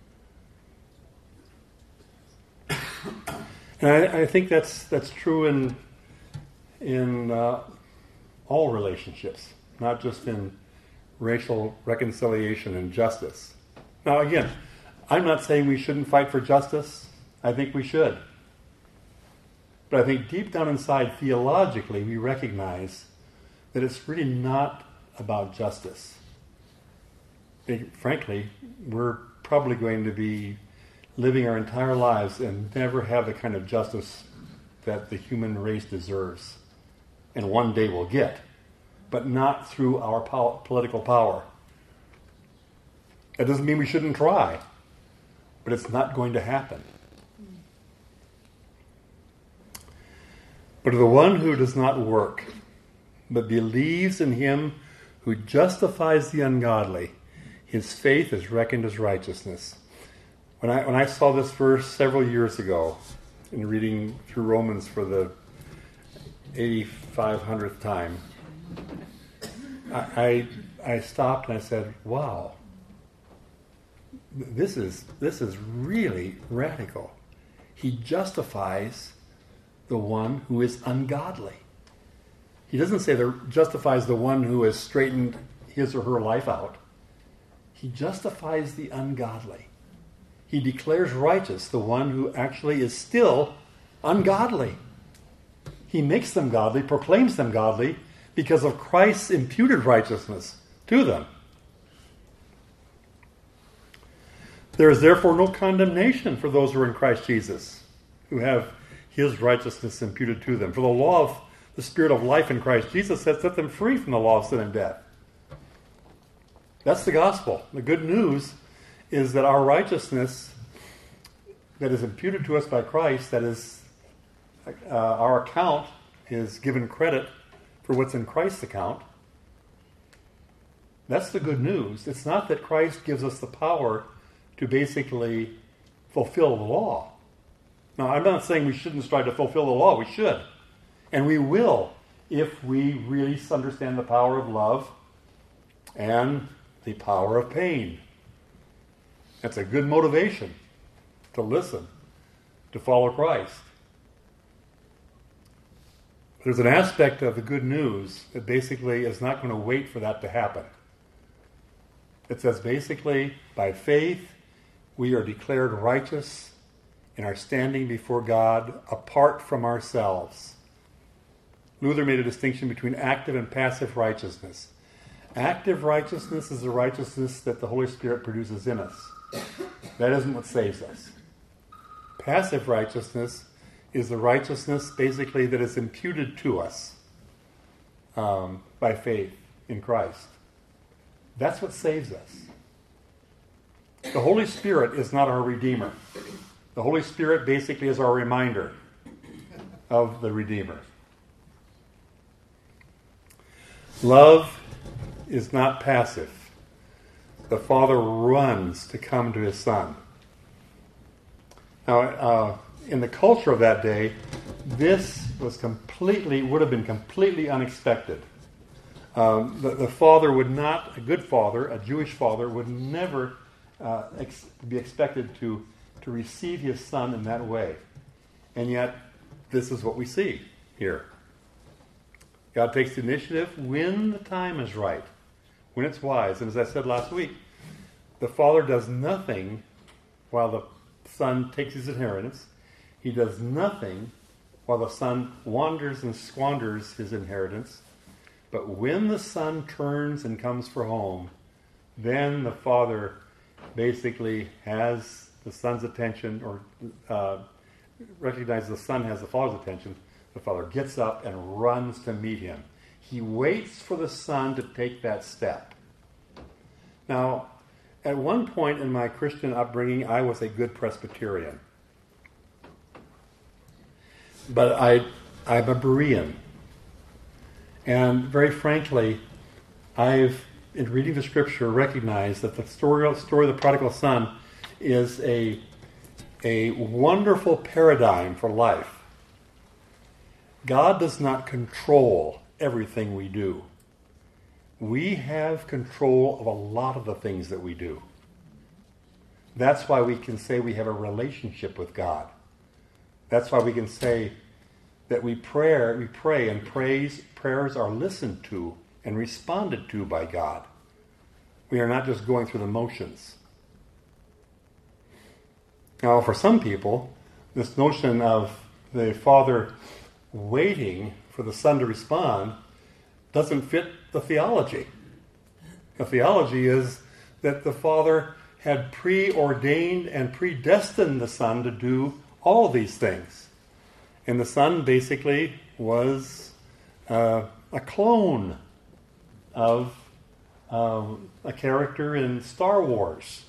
And I, I think that's that's true in in uh, all relationships, not just in racial reconciliation and justice. Now, again, I'm not saying we shouldn't fight for justice. I think we should. But I think deep down inside, theologically, we recognize that it's really not about justice. It, frankly, we're probably going to be living our entire lives and never have the kind of justice that the human race deserves and one day will get, but not through our po- political power. That doesn't mean we shouldn't try, but it's not going to happen. But the one who does not work, but believes in him who justifies the ungodly, his faith is reckoned as righteousness. When I when I saw this verse several years ago, in reading through Romans for the eighty-five hundredth time, I, I I stopped and I said, "Wow, this is this is really radical." He justifies the one who is ungodly. He doesn't say that justifies the one who has straightened his or her life out. He justifies the ungodly. He declares righteous the one who actually is still ungodly. He makes them godly, proclaims them godly, because of Christ's imputed righteousness to them. There is therefore no condemnation for those who are in Christ Jesus, who have his righteousness imputed to them. For the law of the Spirit of life in Christ Jesus has set them free from the law of sin and death. That's the gospel. The good news is that our righteousness that is imputed to us by Christ, that is, uh, our account is given credit for what's in Christ's account. That's the good news. It's not that Christ gives us the power to basically fulfill the law. Now, I'm not saying we shouldn't strive to fulfill the law. We should. And we will if we really understand the power of love and the power of pain. That's a good motivation to listen, to follow Christ. There's an aspect of the good news that basically is not going to wait for that to happen. It says basically, by faith, we are declared righteous in our standing before God apart from ourselves. Luther made a distinction between active and passive righteousness. Active righteousness is the righteousness that the Holy Spirit produces in us. That isn't what saves us. Passive righteousness is the righteousness basically that is imputed to us um, by faith in Christ. That's what saves us. The Holy Spirit is not our Redeemer. The Holy Spirit basically is our reminder of the Redeemer. Love is not passive. The Father runs to come to His Son. Now, uh, in the culture of that day, this was completely, would have been completely unexpected. Um, the, the father would not, a good father, a Jewish father, would never uh, ex- be expected to, to receive his son in that way. And yet, this is what we see here. God takes the initiative when the time is right, when it's wise. And as I said last week, the Father does nothing while the Son takes his inheritance. He does nothing while the Son wanders and squanders his inheritance. But when the Son turns and comes for home, then the Father basically has the Son's attention, or uh, recognizes the Son has the Father's attention. The Father gets up and runs to meet him. He waits for the Son to take that step. Now, at one point in my Christian upbringing, I was a good Presbyterian. But I, I'm a Berean. And very frankly, I've, in reading the Scripture, recognized that the story, story of the prodigal son is a, a wonderful paradigm for life. God does not control everything we do. We have control of a lot of the things that we do. That's why we can say we have a relationship with God. That's why we can say that we pray, we pray and praise, prayers are listened to and responded to by God. We are not just going through the motions. Now, for some people, this notion of the Father waiting for the Son to respond doesn't fit the theology. The theology is that the Father had preordained and predestined the Son to do all these things. And the Son basically was uh, a clone of uh, a character in Star Wars,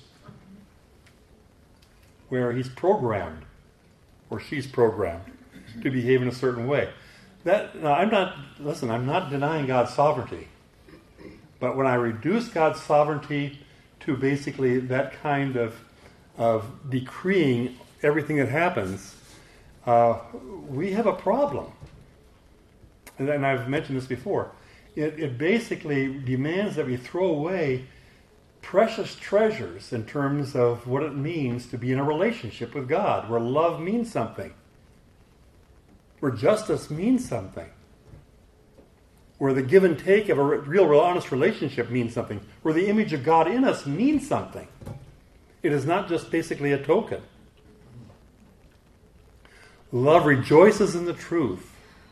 where he's programmed, or she's programmed, to behave in a certain way. That now, I'm not, listen, I'm not denying God's sovereignty. But when I reduce God's sovereignty to basically that kind of, of decreeing everything that happens, uh, we have a problem. And, and I've mentioned this before. It, it basically demands that we throw away precious treasures in terms of what it means to be in a relationship with God, where love means something, where justice means something, where the give and take of a real, real honest relationship means something, where the image of God in us means something. It is not just basically a token. Love rejoices in the truth.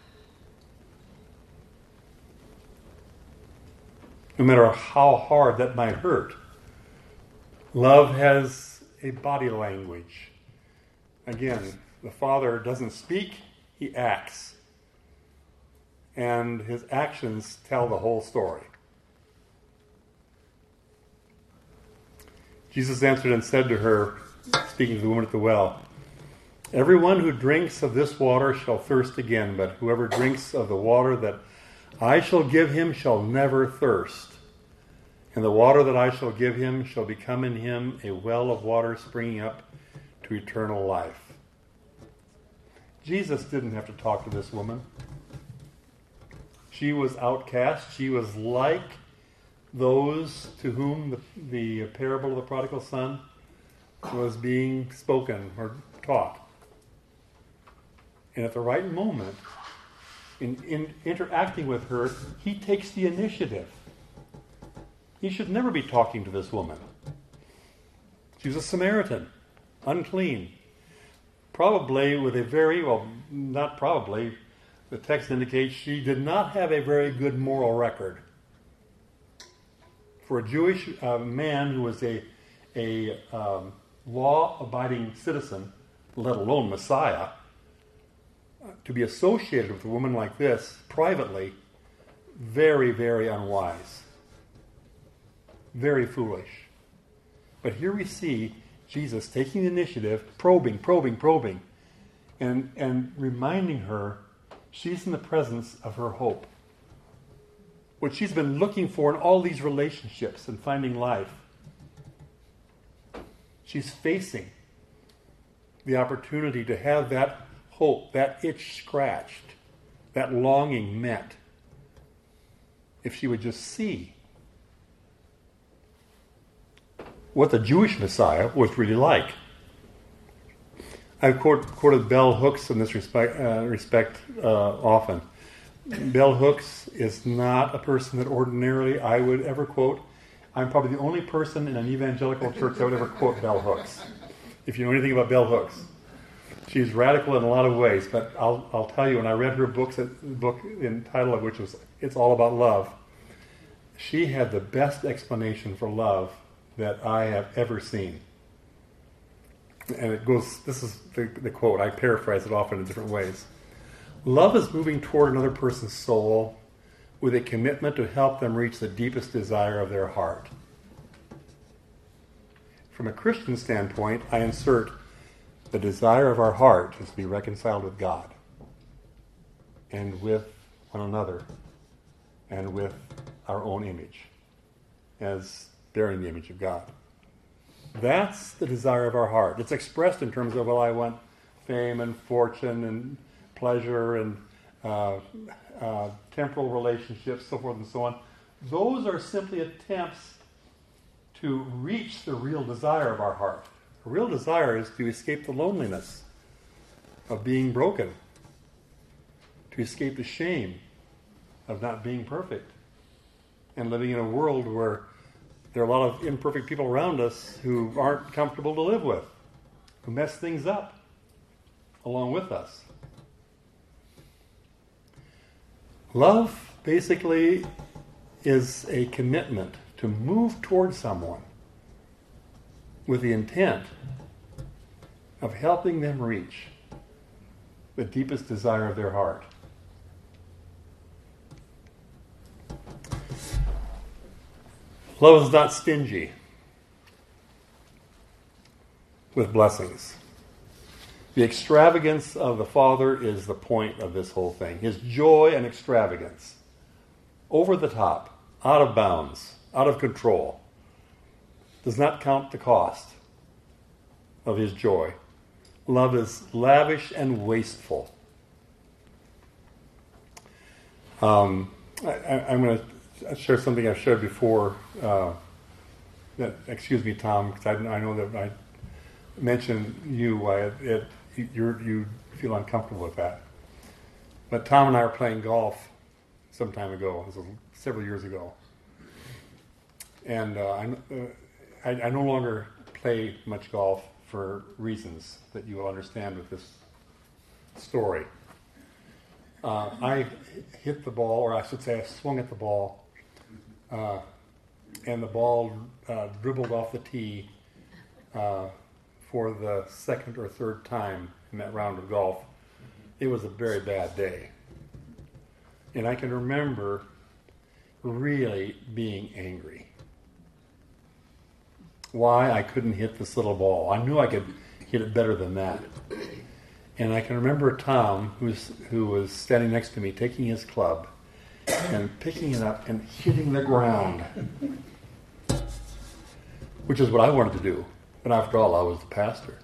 No matter how hard that might hurt. Love has a body language. Again, the Father doesn't speak, he acts. And his actions tell the whole story. Jesus answered and said to her, speaking to the woman at the well, "Everyone who drinks of this water shall thirst again, but whoever drinks of the water that I shall give him shall never thirst. And the water that I shall give him shall become in him a well of water springing up to eternal life." Jesus didn't have to talk to this woman. She was outcast. She was like those to whom the, the parable of the prodigal son was being spoken or taught. And at the right moment, in, in interacting with her, he takes the initiative. He should never be talking to this woman. She was a Samaritan, unclean. Probably with a very, well, not probably, the text indicates she did not have a very good moral record. For a Jewish uh, man who was a, a um, law-abiding citizen, let alone Messiah, to be associated with a woman like this privately, very, very unwise. Very foolish. But here we see Jesus taking the initiative, probing, probing, probing, and, and reminding her she's in the presence of her hope. What she's been looking for in all these relationships and finding life. She's facing the opportunity to have that hope, that itch scratched, that longing met. If she would just see what the Jewish Messiah was really like. I've quote, quoted bell hooks in this respect, uh, respect uh, often. Bell Hooks is not a person that ordinarily I would ever quote. I'm probably the only person in an evangelical church that would ever quote Bell Hooks. If you know anything about Bell Hooks. She's radical in a lot of ways, but I'll, I'll tell you, when I read her books, the book in title of which was It's All About Love, she had the best explanation for love that I have ever seen. And it goes, this is the, the quote, I paraphrase it often in different ways. Love is moving toward another person's soul with a commitment to help them reach the deepest desire of their heart. From a Christian standpoint, I insert the desire of our heart is to be reconciled with God and with one another and with our own image as bearing the image of God. That's the desire of our heart. It's expressed in terms of, well, I want fame and fortune and pleasure and uh, uh, temporal relationships, so forth and so on. Those are simply attempts to reach the real desire of our heart. The real desire is to escape the loneliness of being broken, to escape the shame of not being perfect, and living in a world where there are a lot of imperfect people around us who aren't comfortable to live with, who mess things up along with us. Love basically is a commitment to move toward someone with the intent of helping them reach the deepest desire of their heart. Love is not stingy with blessings. The extravagance of the Father is the point of this whole thing. His joy and extravagance. Over the top, out of bounds, out of control. Does not count the cost of his joy. Love is lavish and wasteful. Um, I, I, I'm going to share something I've shared before. Uh, that, excuse me, Tom, because I, I know that I mentioned you. Why it, it, you're, you feel uncomfortable with that. But Tom and I were playing golf some time ago. It was several years ago. And uh, I, uh, I, I no longer play much golf for reasons that you will understand with this story. Uh, I hit the ball, or I should say I swung at the ball, uh, and the ball uh, dribbled off the tee uh, for the second or third time in that round of golf. It was a very bad day. And I can remember really being angry. Why I couldn't hit this little ball. I knew I could hit it better than that. And I can remember Tom, who's, who was standing next to me, taking his club and picking it up and hitting the ground, which is what I wanted to do. But after all, I was the pastor.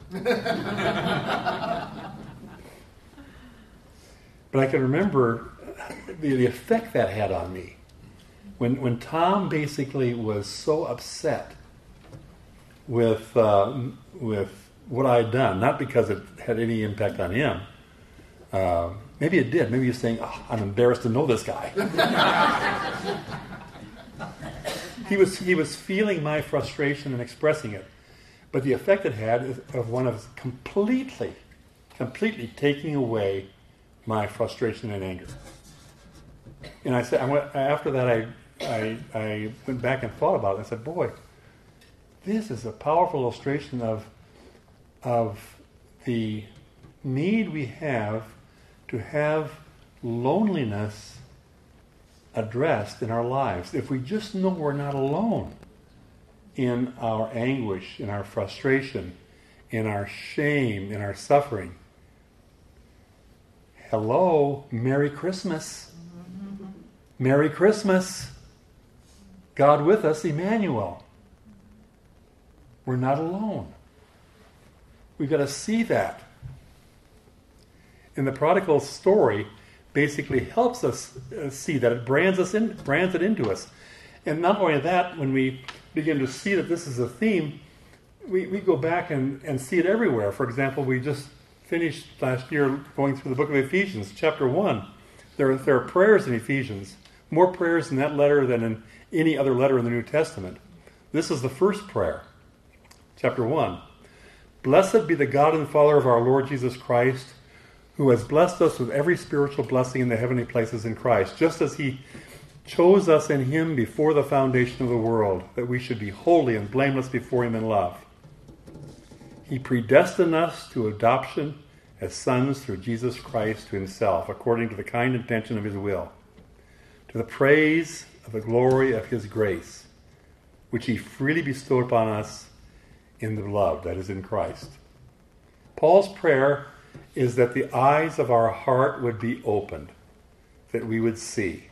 But I can remember the, the effect that had on me. When, when Tom basically was so upset with uh, with what I had done, not because it had any impact on him. Uh, maybe it did. Maybe he was saying, oh, I'm embarrassed to know this guy. he was he was feeling my frustration and expressing it. But the effect it had is of one of completely, completely taking away my frustration and anger. And I said, I went, after that, I, I I went back and thought about it. I said, boy, this is a powerful illustration of of the need we have to have loneliness addressed in our lives. If we just know we're not alone in our anguish, in our frustration, in our shame, in our suffering. Hello, Merry Christmas. Merry Christmas. God with us, Emmanuel. We're not alone. We've got to see that. And the prodigal story basically helps us see that. It brands us in, brands it into us. And not only that, when we begin to see that this is a theme, we, we go back and, and see it everywhere. For example, we just finished last year going through the book of Ephesians, chapter one. There, there are prayers in Ephesians, more prayers in that letter than in any other letter in the New Testament. This is the first prayer. Chapter one. Blessed be the God and Father of our Lord Jesus Christ, who has blessed us with every spiritual blessing in the heavenly places in Christ, just as he chose us in him before the foundation of the world, that we should be holy and blameless before him in love. He predestined us to adoption as sons through Jesus Christ to himself, according to the kind intention of his will, to the praise of the glory of his grace, which he freely bestowed upon us in the beloved, that is, in Christ. Paul's prayer is that the eyes of our heart would be opened, that we would see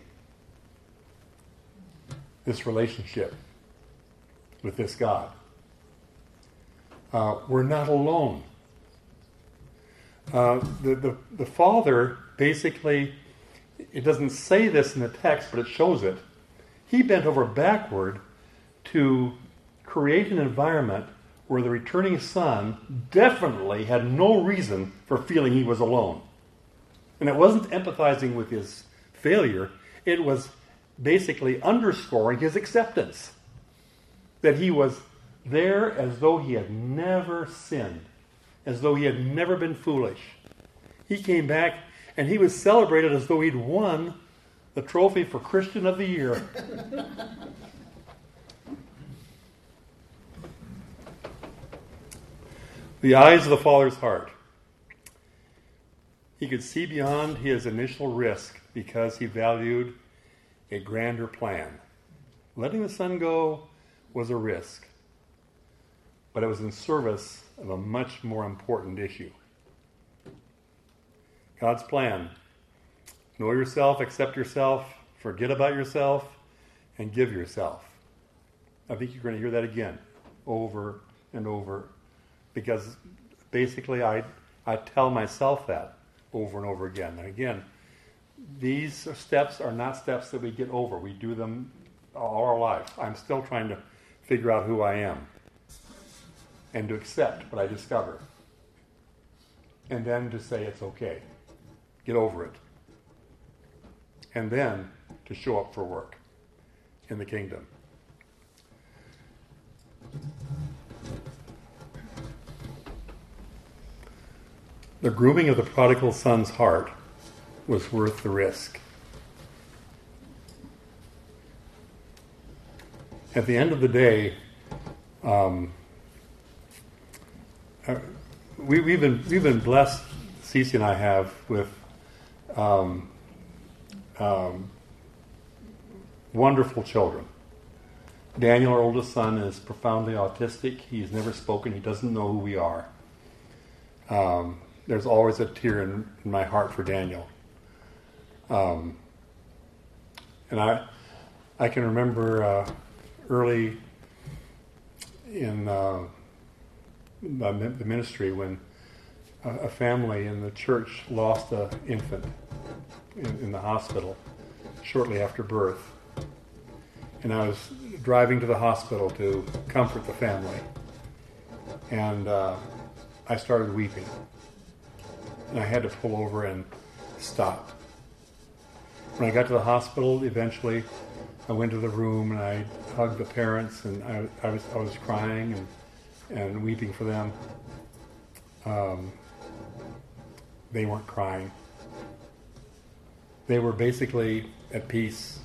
this relationship with this God. Uh, we're not alone. Uh, the, the, the Father basically, it doesn't say this in the text, but it shows it. He bent over backward to create an environment where the returning son definitely had no reason for feeling he was alone. And it wasn't empathizing with his failure. It was basically underscoring his acceptance. That he was there as though he had never sinned. As though he had never been foolish. He came back and he was celebrated as though he'd won the trophy for Christian of the Year. The eyes of the Father's heart. He could see beyond his initial risk because he valued a grander plan. Letting the son go was a risk, but it was in service of a much more important issue. God's plan. Know yourself, accept yourself, forget about yourself, and give yourself. I think you're going to hear that again, over and over. Because basically I I tell myself that over and over again. And again, these steps are not steps that we get over. We do them all our life. I'm still trying to figure out who I am and to accept what I discover. And then to say it's okay. Get over it. And then to show up for work in the kingdom. The grooming of the prodigal son's heart was worth the risk. At the end of the day, um, uh, we, we've been we've been blessed. Cece and I have with um, um, wonderful children. Daniel, our oldest son, is profoundly autistic. He's never spoken. He doesn't know who we are. Um, There's always a tear in, in my heart for Daniel. Um, and I I can remember uh, early in uh, the ministry when a, a family in the church lost an infant in, in the hospital shortly after birth. And I was driving to the hospital to comfort the family. And uh, I started weeping. And I had to pull over and stop. When I got to the hospital, eventually, I went to the room and I hugged the parents, and I, I was I was crying and and weeping for them. Um, they weren't crying. They were basically at peace.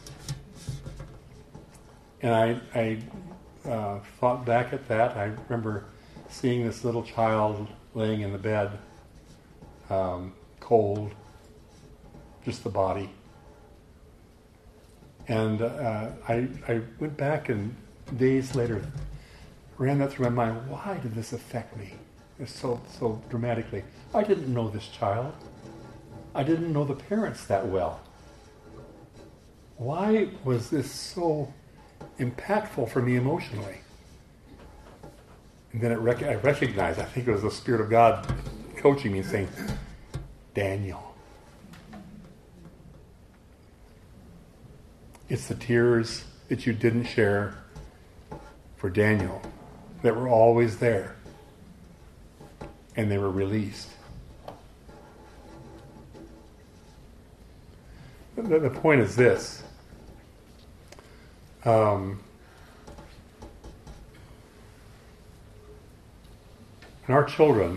And I I uh, thought back at that. I remember seeing this little child laying in the bed. Um, cold, just the body. And uh, I, I went back and days later ran that through my mind. Why did this affect me so so dramatically? I didn't know this child. I didn't know the parents that well. Why was this so impactful for me emotionally? And then it rec- I recognized, I think it was the Spirit of God coaching me and saying, Daniel. It's the tears that you didn't share for Daniel that were always there. And they were released. the, the point is this. Um, and our children,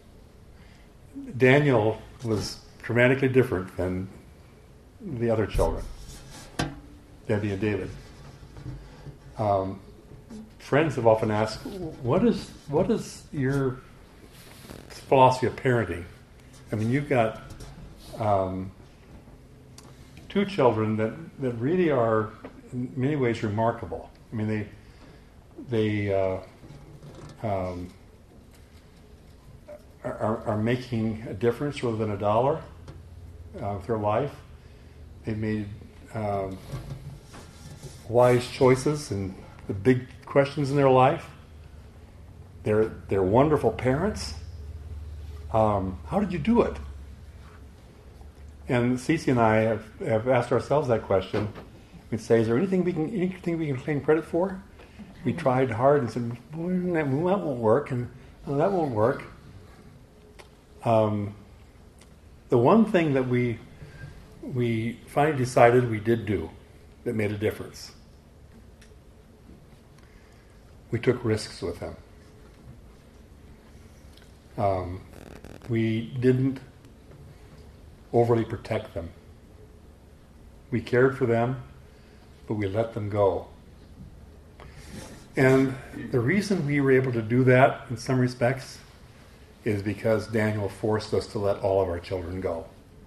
Daniel was dramatically different than the other children, Debbie and David. Um, friends have often asked, what is what is your philosophy of parenting? I mean, you've got um, two children that, that really are in many ways remarkable. I mean, they they uh, um, are, are making a difference rather than a dollar uh, with their life. They've made um, wise choices and the big questions in their life. They're they're wonderful parents. Um, how did you do it? And Cece and I have, have asked ourselves that question. We'd say, is there anything we can anything we can claim credit for? We tried hard and said, well, that won't work, and oh, that won't work. Um, the one thing that we we finally decided we did do that made a difference, we took risks with them. Um, we didn't overly protect them. We cared for them, but we let them go. And the reason we were able to do that in some respects is because Daniel forced us to let all of our children go.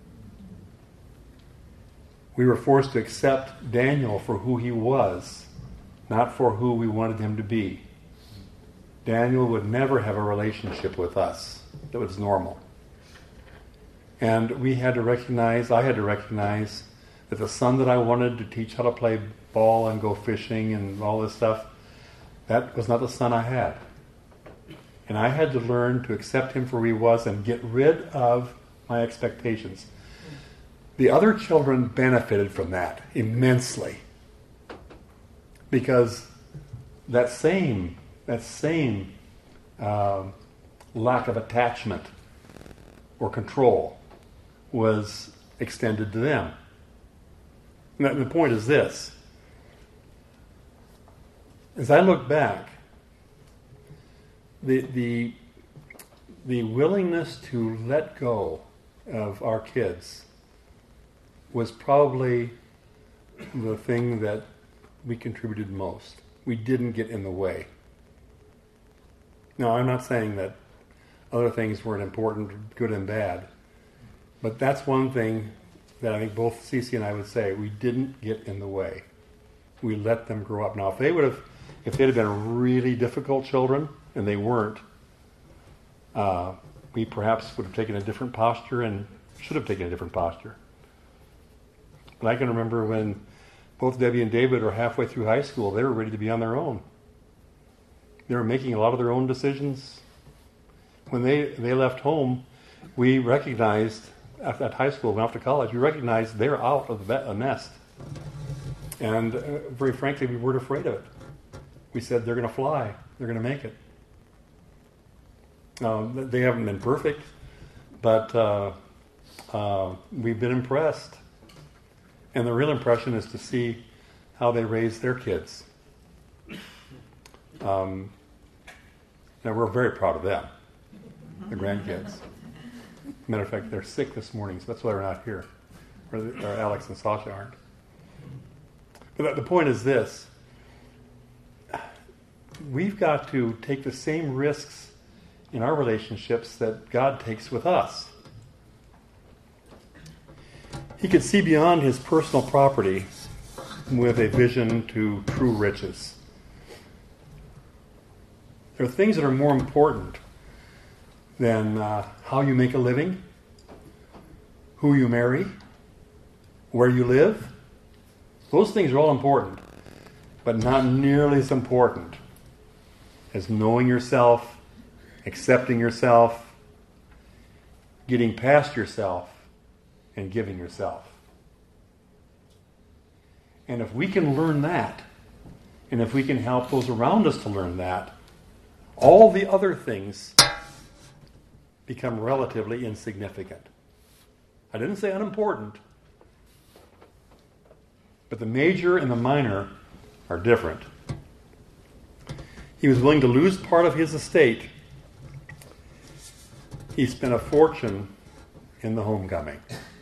We were forced to accept Daniel for who he was, not for who we wanted him to be. Daniel would never have a relationship with us that was normal. And we had to recognize, I had to recognize, that the son that I wanted to teach how to play ball and go fishing and all this stuff, that was not the son I had. And I had to learn to accept him for who he was and get rid of my expectations. The other children benefited from that immensely. Because that same, that same uh, lack of attachment or control was extended to them. And the point is this. As I look back, the the the willingness to let go of our kids was probably the thing that we contributed most. We didn't get in the way. Now, I'm not saying that other things weren't important, good and bad, but that's one thing that I think both Cece and I would say. We didn't get in the way. We let them grow up. Now, if they would have, if they'd have been really difficult children, and they weren't, uh, we perhaps would have taken a different posture and should have taken a different posture. But I can remember when both Debbie and David were halfway through high school, they were ready to be on their own. They were making a lot of their own decisions. When they, they left home, we recognized, after at high school, went off to college, we recognized they're out of the nest. And uh, very frankly, we weren't afraid of it. We said, they're going to fly. They're going to make it. Um, they haven't been perfect, but uh, uh, we've been impressed. And the real impression is to see how they raise their kids. Um, now, we're very proud of them, the grandkids. Matter of fact, they're sick this morning, so that's why they're not here. Or, or Alex and Sasha aren't. But the point is this. We've got to take the same risks in our relationships that God takes with us. He could see beyond his personal property with a vision to true riches. There are things that are more important than uh, how you make a living, who you marry, where you live. Those things are all important, but not nearly as important as knowing yourself, accepting yourself, getting past yourself, and giving yourself. And if we can learn that, and if we can help those around us to learn that, all the other things become relatively insignificant. I didn't say unimportant, But the major and the minor are different. He was willing to lose part of his estate. He spent a fortune in the homecoming.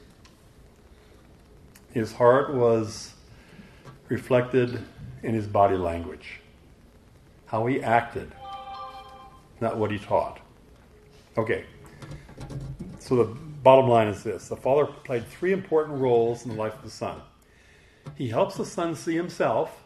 His heart was reflected in his body language, how he acted, not what he taught. Okay, so the bottom line is this. The father played three important roles in the life of the son. He helps the son see himself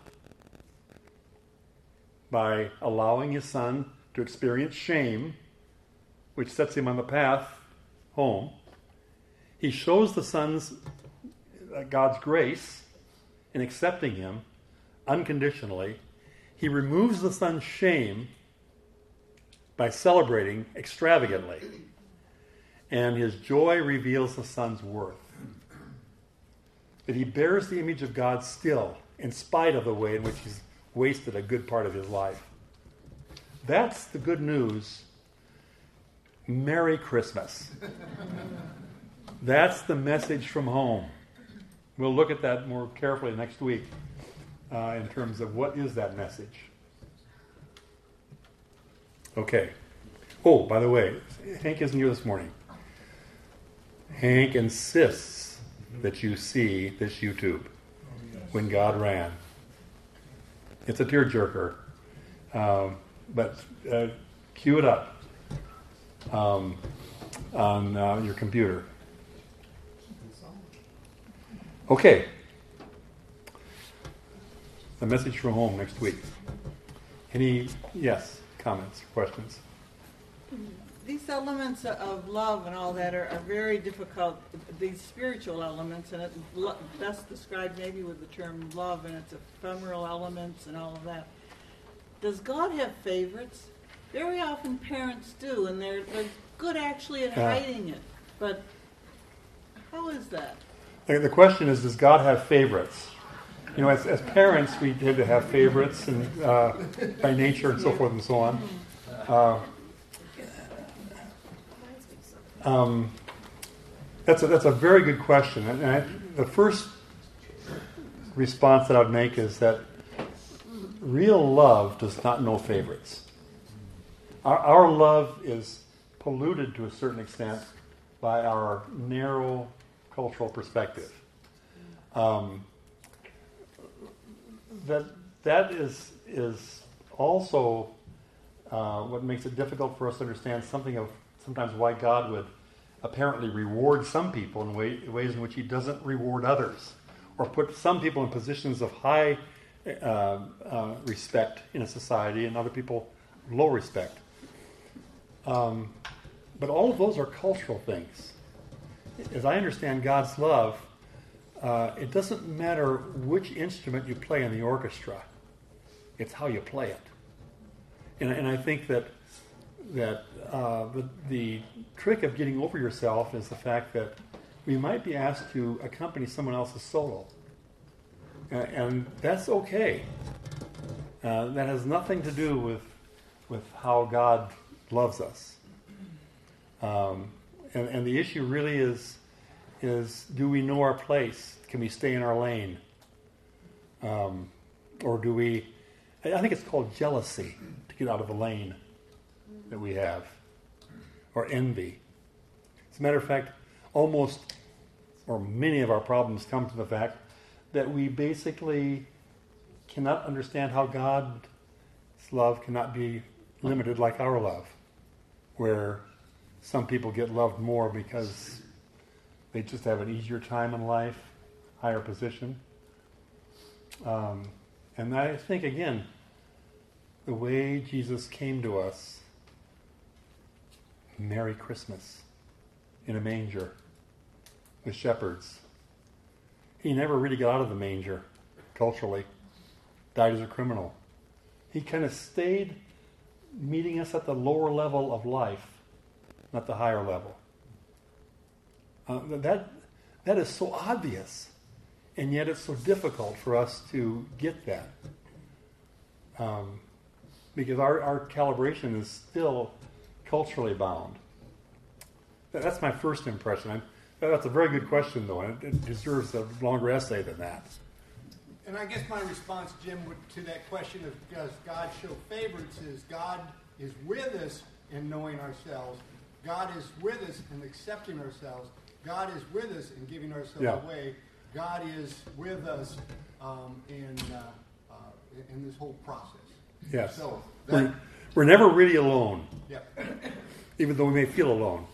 by allowing his son to experience shame, which sets him on the path home. He shows the son's uh, God's grace in accepting him unconditionally. He removes the son's shame by celebrating extravagantly. And his joy reveals the son's worth. That he bears the image of God still, in spite of the way in which he's wasted a good part of his life. That's the good news. Merry Christmas. That's the message from home. We'll look at that more carefully next week uh, in terms of what is that message. Okay. Oh, by the way, Hank isn't here this morning. Hank insists that you see this YouTube, When God Ran. It's a tearjerker, um, but uh, cue it up um, on uh, your computer. Okay. The message from home next week. Any, yes, comments, questions? These elements of love and all that are, are very difficult, these spiritual elements, and it's lo- best described maybe with the term love and its ephemeral elements and all of that. Does God have favorites? Very often parents do, and they're, they're good actually at Yeah. hiding it. But how is that? The question is, does God have favorites? You know, as, as parents, we tend to have favorites and uh, by nature and so forth and so on. Uh, um, that's a, that's a very good question. And I, the first response that I would make is that real love does not know favorites. Our, our love is polluted to a certain extent by our narrow cultural perspective. Um, that that is is also uh, what makes it difficult for us to understand something of sometimes why God would apparently reward some people in way, ways in which He doesn't reward others, or put some people in positions of high uh, uh, respect in a society and other people low respect. Um, but all of those are cultural things. As I understand God's love, uh, it doesn't matter which instrument you play in the orchestra. It's how you play it. And, and I think that that uh, the, the trick of getting over yourself is the fact that we might be asked to accompany someone else's solo. Uh, and that's okay. Uh, that has nothing to do with with how God loves us. Um, and, and the issue really is, is do we know our place? Can we stay in our lane? Um, or do we, I think it's called jealousy to get out of the lane that we have, or envy. As a matter of fact, almost, or many of our problems come from the fact that we basically cannot understand how God's love cannot be limited like our love, where some people get loved more because they just have an easier time in life, higher position. Um, and I think, again, the way Jesus came to us, Merry Christmas, in a manger with shepherds. He never really got out of the manger, culturally. Died as a criminal. He kind of stayed meeting us at the lower level of life, not the higher level. Uh, that that is so obvious, and yet it's so difficult for us to get that. Um, because our, our calibration is still culturally bound. That's my first impression. I'm, that's a very good question, though, and it deserves a longer essay than that. And I guess my response, Jim, would, to that question of does God show favorites is God is with us in knowing ourselves. God is with us in accepting ourselves. God is with us in giving ourselves Yeah. away. God is with us um, in uh, uh, in this whole process. Yes. So We're, that, we're never really alone, yeah. even though we may feel alone.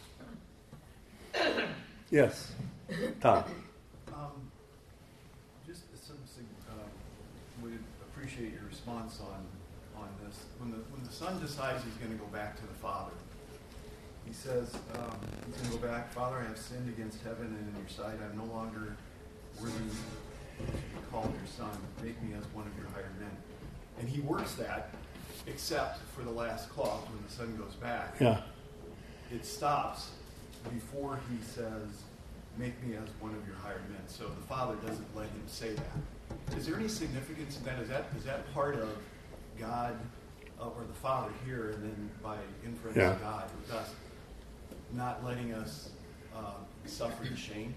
Yes, Tom. Um, just some, uh, would appreciate your response on on this. When the when the son decides he's going to go back to the father, he says um, he's going to go back. Father, I have sinned against heaven and in your sight. I'm no longer worthy to be called your son. Make me as one of your hired men. And he works that, except for the last clause when the son goes back. Yeah. It stops before he says, make me as one of your hired men. So the father doesn't let him say that. Is there any significance in that? Is that is that part of God uh, or the Father here, and then by inference Yeah. God with us, not letting us uh, suffer the shame?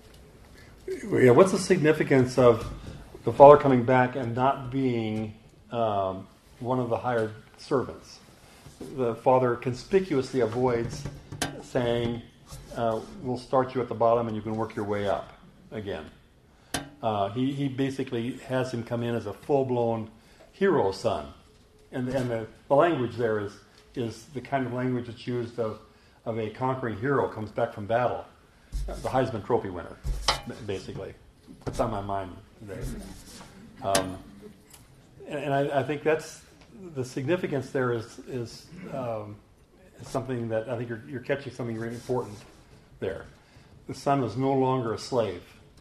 Yeah, what's the significance of the father coming back and not being um, one of the hired servants? The father conspicuously avoids saying, uh, we'll start you at the bottom and you can work your way up again. Uh, he, he basically has him come in as a full-blown hero son. And, and the, the language there is, is the kind of language that's used of, of a conquering hero comes back from battle. The Heisman Trophy winner, basically. It's on my mind today. Um, and and I, I think that's the significance there is is um, something that I think you're, you're catching something really important there. The son was no longer a slave.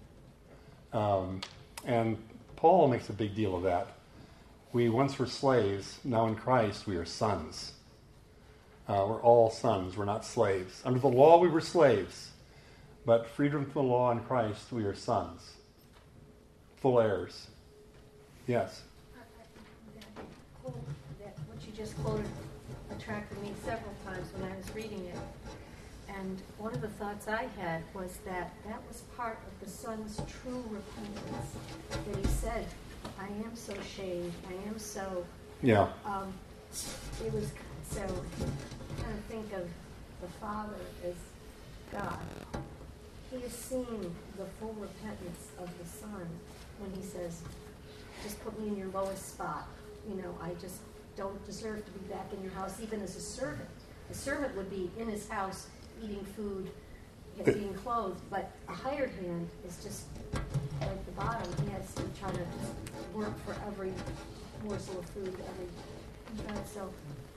Um, and Paul makes a big deal of that. We once were slaves, now in Christ we are sons. Uh, we're all sons, we're not slaves. Under the law we were slaves. But freedom from the law in Christ, we are sons, full heirs. Yes. That quote, that what you just quoted attracted me several times when I was reading it. And one of the thoughts I had was that that was part of the son's true repentance. That he said, I am so shamed, I am so... Yeah. Um, it was, so, kind of think of the Father as God. He has seen the full repentance of the Son when he says, just put me in your lowest spot. You know, I just don't deserve to be back in your house, even as a servant. A servant would be in his house, eating food, being clothed, but a hired hand is just at the bottom. He has to try to work for every morsel of food, every, uh, so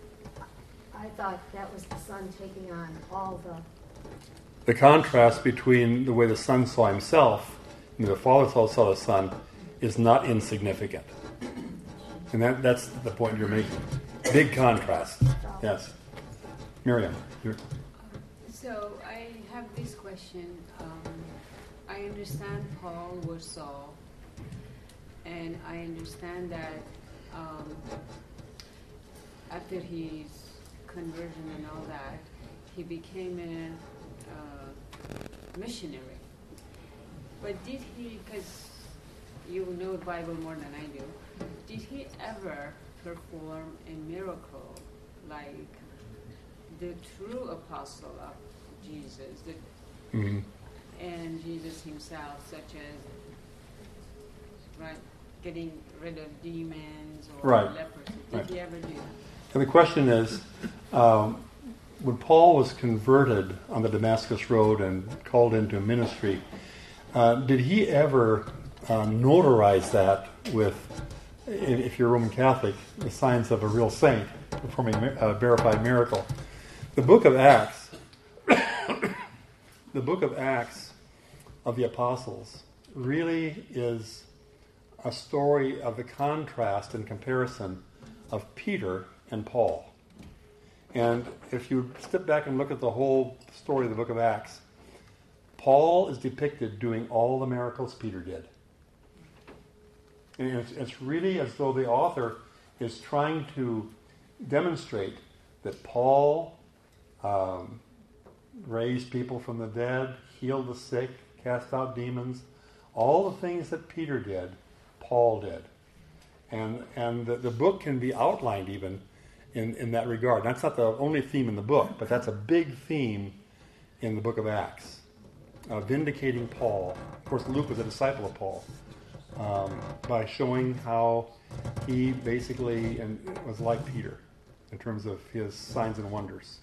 I thought that was the Son taking on all the... The contrast between the way the son saw himself and the father saw the son is not insignificant. And that, that's the point you're making. Big contrast. Yes. Miriam. You're... So I have this question. Um, I understand Paul was Saul, and I understand that um, after his conversion and all that, he became a uh, missionary. But did he, because you know the Bible more than I do, did he ever perform a miracle like the true apostle of Jesus, the, Mm-hmm. and Jesus himself, such as right, getting rid of demons or Right. leprosy? Did Right. he ever do that? And the question is, um, when Paul was converted on the Damascus Road and called into ministry, uh, did he ever uh, notarize that with, if you're Roman Catholic, the signs of a real saint performing a verified miracle? The book of Acts, the book of Acts of the Apostles really is a story of the contrast and comparison of Peter and Paul. And if you step back and look at the whole story of the book of Acts, Paul is depicted doing all the miracles Peter did. And it's, it's really as though the author is trying to demonstrate that Paul um, raised people from the dead, healed the sick, cast out demons. All the things that Peter did, Paul did. And and the, the book can be outlined even in, in that regard. That's not the only theme in the book, but that's a big theme in the book of Acts. Uh, vindicating Paul. Of course, Luke was a disciple of Paul. Um, by showing how he basically and was like Peter in terms of his signs and wonders.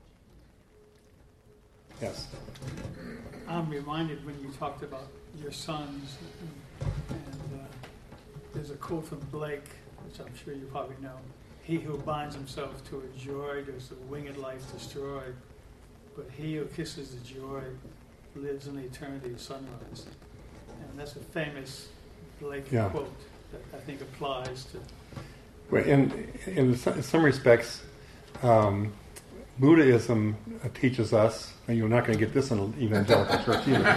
Yes? I'm reminded when you talked about your sons, and, and uh, there's a quote from Blake, which I'm sure you probably know. He who binds himself to a joy does the winged life destroyed, but he who kisses the joy lives in the eternity of sunrise. And that's a famous Blake yeah. quote that I think applies to... Well, in, in some respects, um, Buddhism teaches us, and you're not going to get this in an evangelical church either,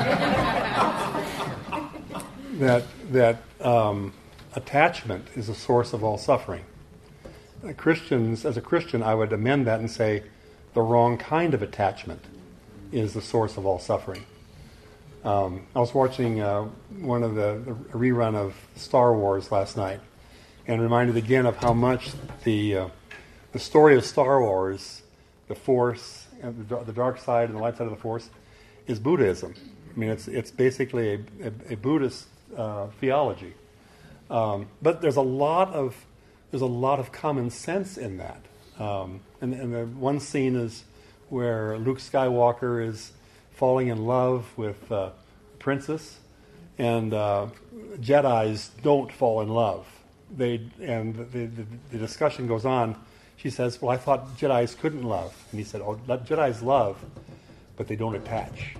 that, that um, attachment is a source of all suffering. Uh, Christians, as a Christian, I would amend that and say the wrong kind of attachment is the source of all suffering. Um, I was watching uh, one of the, the rerun of Star Wars last night, and reminded again of how much the uh, the story of Star Wars, the Force, and the, the dark side and the light side of the Force, is Buddhism. I mean, it's it's basically a, a, a Buddhist uh, theology, um, but there's a lot of there's a lot of common sense in that. Um, and, and the one scene is where Luke Skywalker is falling in love with uh, a princess, and uh, Jedis don't fall in love. They and the, the, the discussion goes on. She says, "Well, I thought Jedis couldn't love," and he said, "Oh, Jedis love, but they don't attach."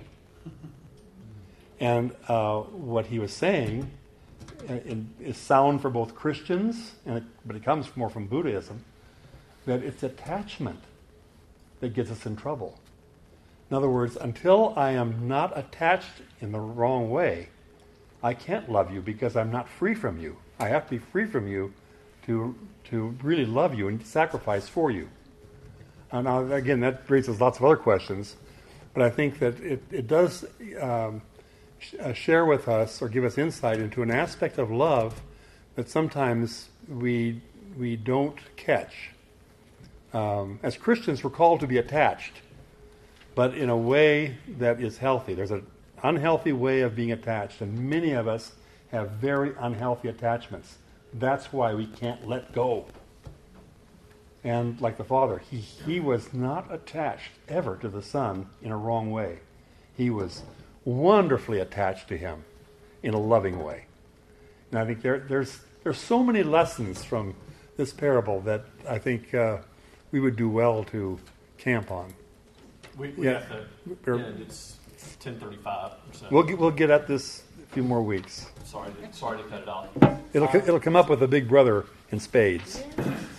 And uh, what he was saying in, is sound for both Christians, and it, but it comes more from Buddhism, that it's attachment that gets us in trouble. In other words, until I am not attached in the wrong way, I can't love you because I'm not free from you. I have to be free from you to to really love you and sacrifice for you. And now, again, that raises lots of other questions, but I think that it, it does um, sh- uh, share with us or give us insight into an aspect of love that sometimes we we don't catch. Um, as Christians, we're called to be attached, but in a way that is healthy. There's an unhealthy way of being attached, and many of us have very unhealthy attachments. That's why we can't let go. And like the Father, he, he was not attached ever to the Son in a wrong way. He was wonderfully attached to him in a loving way. And I think there, there's there's so many lessons from this parable that I think uh, we would do well to camp on. We, we Yeah. have to end. It's ten thirty-five. So We'll get, we'll get at this a few more weeks. sorry to, sorry to cut it off. It'll co- it'll come up with a big brother in spades.